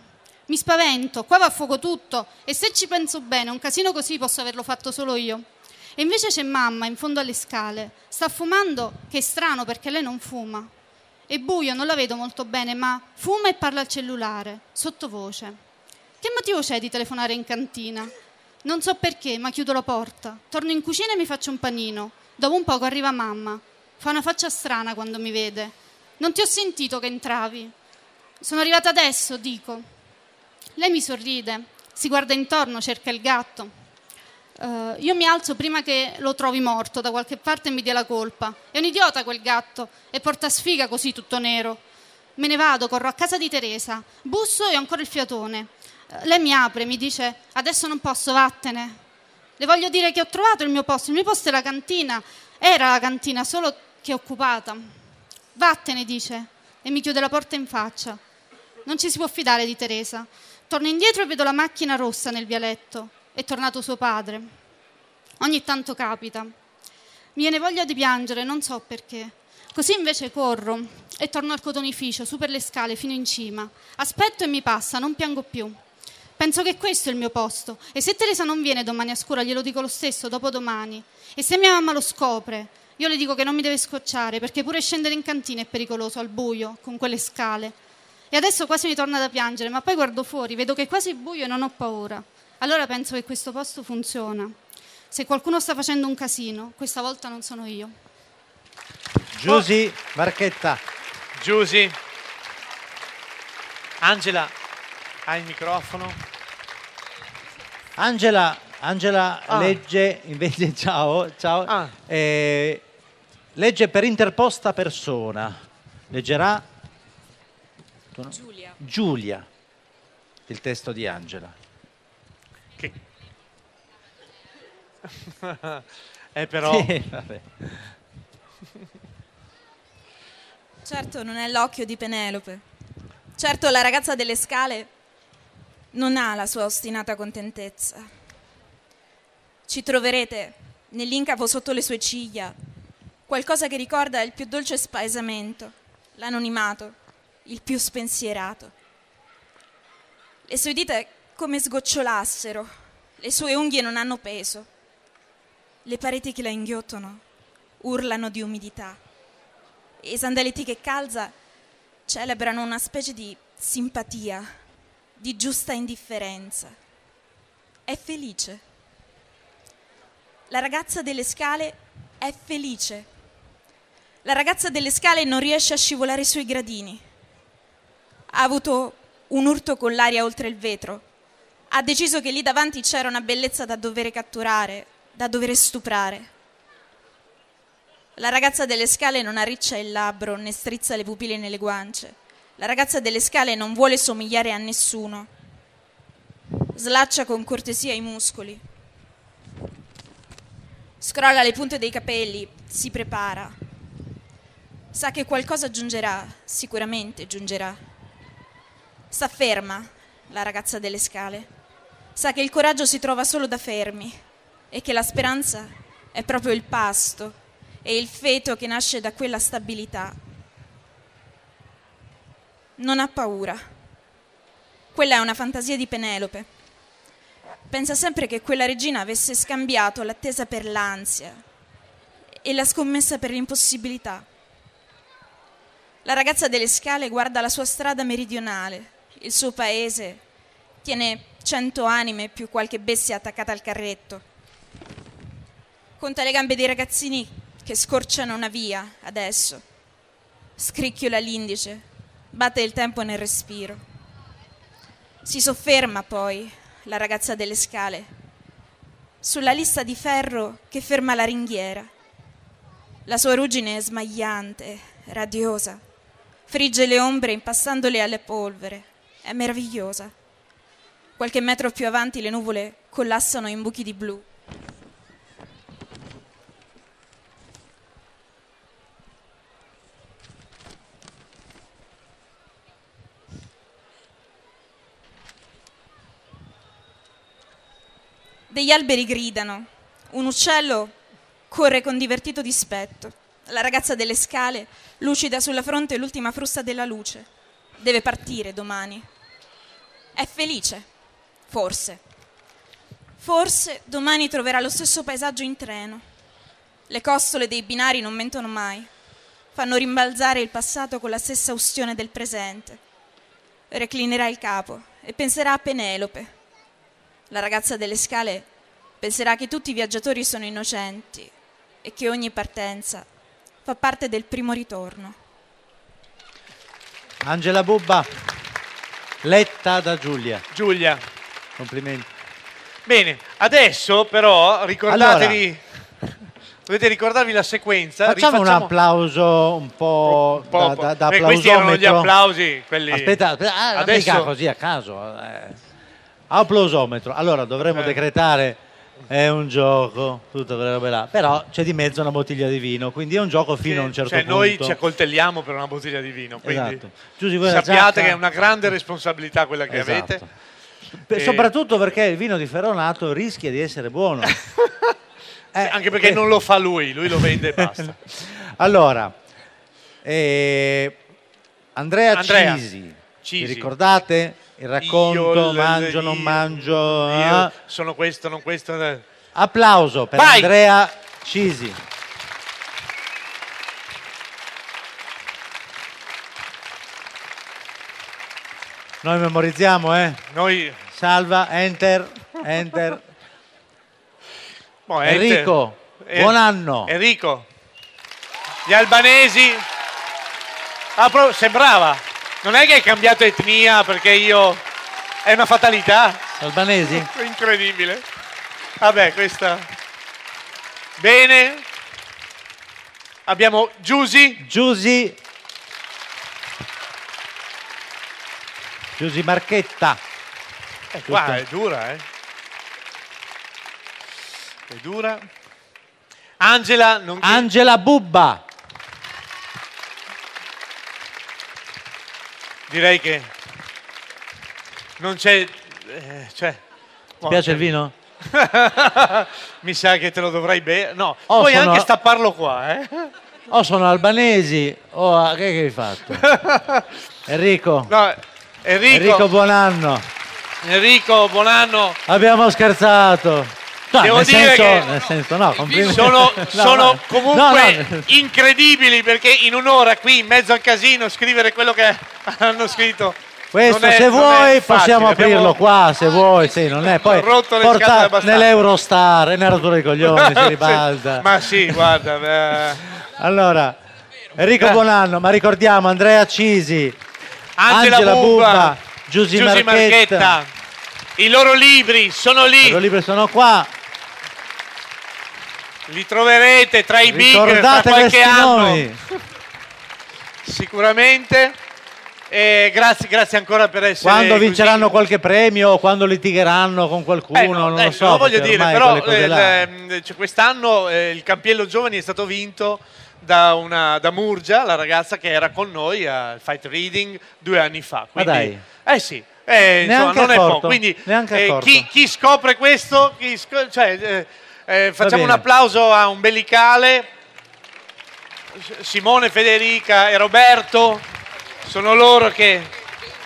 Mi spavento, qua va a fuoco tutto e se ci penso bene un casino così posso averlo fatto solo io. E invece c'è mamma in fondo alle scale, sta fumando, che è strano perché lei non fuma. È buio, non la vedo molto bene, ma fuma e parla al cellulare, sottovoce. Che motivo c'è di telefonare in cantina? Non so perché, ma chiudo la porta. Torno in cucina e mi faccio un panino. Dopo un poco arriva mamma. Fa una faccia strana quando mi vede. Non ti ho sentito che entravi. Sono arrivata adesso, dico. Lei mi sorride, si guarda intorno, cerca il gatto. Uh, io mi alzo prima che lo trovi morto da qualche parte e mi dia la colpa. È un idiota quel gatto e porta sfiga così tutto nero. Me ne vado, corro a casa di Teresa, busso e ho ancora il fiatone. Uh, lei mi apre, mi dice adesso non posso, vattene. Le voglio dire che ho trovato il mio posto, il mio posto è la cantina. Era la cantina, solo che è occupata. Vattene, dice, e mi chiude la porta in faccia. Non ci si può fidare di Teresa. Torno indietro e vedo la macchina rossa nel vialetto. È tornato suo padre. Ogni tanto capita. Mi viene voglia di piangere, non so perché. Così invece corro e torno al cotonificio, su per le scale, fino in cima. Aspetto e mi passa, non piango più. Penso che questo è il mio posto. E se Teresa non viene domani a scuola, glielo dico lo stesso, dopodomani. E se mia mamma lo scopre, io le dico che non mi deve scocciare, perché pure scendere in cantina è pericoloso, al buio, con quelle scale. E adesso quasi mi torna da piangere, ma poi guardo fuori, vedo che è quasi buio e non ho paura. Allora penso che questo posto funziona. Se qualcuno sta facendo un casino, questa volta non sono io. Giusy Marchetta. Giusy. Angela, hai il microfono? Angela, Angela Ah. legge invece, ciao, ciao, Ah. eh, legge per interposta persona. Leggerà tu no? Giulia. Giulia, il testo di Angela. Che... eh però... Sì, vabbè. Certo non è l'occhio di Penelope. Certo la ragazza delle scale non ha la sua ostinata contentezza. Ci troverete nell'incavo sotto le sue ciglia qualcosa che ricorda il più dolce spaesamento, l'anonimato, il più spensierato. Le sue dita come sgocciolassero, le sue unghie non hanno peso, le pareti che la inghiottono urlano di umidità e i sandaletti che calza celebrano una specie di simpatia, di giusta indifferenza. È felice. La ragazza delle scale è felice. La ragazza delle scale non riesce a scivolare sui gradini. Ha avuto un urto con l'aria oltre il vetro. Ha deciso che lì davanti c'era una bellezza da dover catturare, da dover stuprare. La ragazza delle scale non arriccia il labbro né strizza le pupille nelle guance. La ragazza delle scale non vuole somigliare a nessuno. Slaccia con cortesia i muscoli. Scrolla le punte dei capelli, si prepara. Sa che qualcosa giungerà, sicuramente giungerà. Sta ferma, la ragazza delle scale. Sa che il coraggio si trova solo da fermi e che la speranza è proprio il pasto e il feto che nasce da quella stabilità. Non ha paura. Quella è una fantasia di Penelope. Pensa sempre che quella regina avesse scambiato l'attesa per l'ansia e la scommessa per l'impossibilità. La ragazza delle scale guarda la sua strada meridionale, il suo paese, tiene cento anime più qualche bestia attaccata al carretto. Conta le gambe dei ragazzini che scorciano una via, adesso. Scricchiola l'indice, batte il tempo nel respiro. Si sofferma poi, la ragazza delle scale, sulla lista di ferro che ferma la ringhiera. La sua ruggine è smagliante, radiosa. Frigge le ombre impastandole alle polvere. È meravigliosa. Qualche metro più avanti le nuvole collassano in buchi di blu. Degli alberi gridano. Un uccello corre con divertito dispetto. La ragazza delle scale lucida sulla fronte l'ultima frusta della luce. Deve partire domani. È felice, forse. Forse domani troverà lo stesso paesaggio in treno. Le costole dei binari non mentono mai. Fanno rimbalzare il passato con la stessa ustione del presente. Reclinerà il capo e penserà a Penelope. La ragazza delle scale penserà che tutti i viaggiatori sono innocenti e che ogni partenza fa parte del primo ritorno. Angela Bubba, letta da Giulia. Giulia. Complimenti. Bene, adesso però ricordatevi, allora, dovete ricordarvi la sequenza. Facciamo rifacciamo... un applauso un po', un po', da, da, da eh, questi erano gli applausometro. applausi, quelli... Aspetta, aspetta ah, adesso mica così a caso. Eh. Applausometro. Allora dovremmo Eh. decretare. È un gioco, tutto quella roba là. Però c'è di mezzo una bottiglia di vino, quindi è un gioco fino a un certo cioè, punto. noi ci accoltelliamo per una bottiglia di vino, quindi Esatto. Giusy, vuoi la sappiate giacca? che è una grande responsabilità quella che Esatto. avete. Per- E- Soprattutto perché il vino di Ferronato rischia di essere buono. Eh, Anche perché eh. non lo fa lui, lui lo vende e basta. Allora, eh, Andrea, Andrea Cisi, Cisi. vi ricordate il racconto Io, l- mangio io- non mangio? Io eh? sono questo, non questo. eh. Applauso per Vai! Andrea Cisi. Noi memorizziamo, eh? Noi Salva, enter, enter. boh, enter. Enrico, Eh, buon anno. Enrico, gli albanesi. Ah, pro- sembrava. Non è che hai cambiato etnia perché io. È una fatalità. Albanesi? Incredibile. Vabbè, questa. Bene. Abbiamo Giusy. Giusy. Giusy Marchetta. Eh, qua Giusto. è dura, eh. È dura. Angela. Non... Angela Bubba. Direi che non c'è. Eh, cioè, Ti piace il vino? Mi sa che te lo dovrai bere. No, Oh, puoi sono- anche stapparlo qua, eh. O sono albanesi o ah, che, che hai fatto? Enrico. No, Enrico, Enrico, buon anno. Enrico, buon anno. Abbiamo scherzato. No, Devo nel, dire senso, che nel senso, no, complimenti. Sono, No, sono no. comunque No, no. incredibili perché in un'ora qui in mezzo al casino scrivere quello che hanno scritto. Questo, non è- se non vuoi, è facile. possiamo aprirlo Abbiamo- qua, se vuoi, sì, non è. Poi rotto le scatole porta abbastanza. nell'Eurostar, è una rottura di coglioni, si ribalta. Ma sì, guarda. beh. Allora, Enrico Eh. Buonanno, ma ricordiamo Andrea Cisi, Angela, Angela Bubba, Bubba, Giusy Giusy Marchetta. Marchetta. I loro libri sono I lì, loro libri sono qua. li troverete tra i big tra Ricordate qualche questi anno. nomi. Sicuramente. E grazie, grazie ancora per essere Quando così- vinceranno qualche premio o quando litigheranno con qualcuno, Eh, no, non eh, lo so. non lo voglio perché dire, ormai però quelle cose eh, là- ehm, cioè, quest'anno eh, il Campiello Giovani è stato vinto da, una, da Murgia, la ragazza che era con noi al Fight Reading due anni fa. Ma Quindi, dai. Eh sì, eh, insomma, Neanche non è accorto, poco. Quindi neanche eh, accorto. chi, chi scopre questo, chi sc- cioè, eh, eh, facciamo un bene. applauso a Umbilicale, S- Simone, Federica e Roberto, sono loro che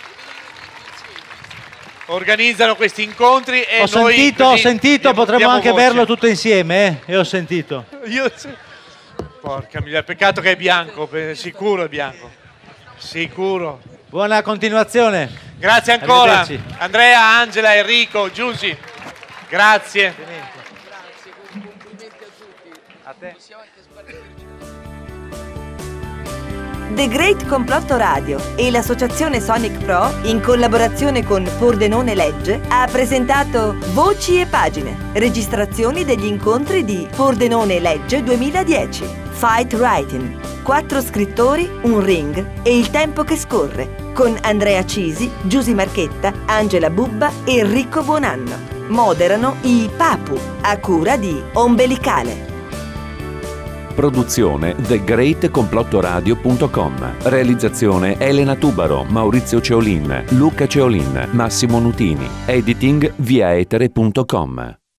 organizzano questi incontri e Ho noi sentito, ho così sentito, diamo- potremmo diamo anche voce. berlo tutto insieme, eh? E ho sentito. Io sì. Porca miseria, peccato che è bianco, pe- sicuro è bianco. Sicuro. Buona continuazione. Grazie ancora. Arrivederci. Andrea, Angela, Enrico, Giusy. Grazie. A te. The Great Complotto Radio e l'associazione Sonic Pro, in collaborazione con Pordenone Legge, ha presentato Voci e Pagine, registrazioni degli incontri di Pordenone Legge duemiladieci. Fight Writing, quattro scrittori, un ring e il tempo che scorre, con Andrea Cisi, Giusy Marchetta, Angela Bubba e Enrico Buonanno. Moderano i Papu, a cura di Ombelicale. Produzione the great complotto radio punto com. Realizzazione Elena Tubaro, Maurizio Ceolin, Luca Ceolin, Massimo Nutini. Editing via etere punto com.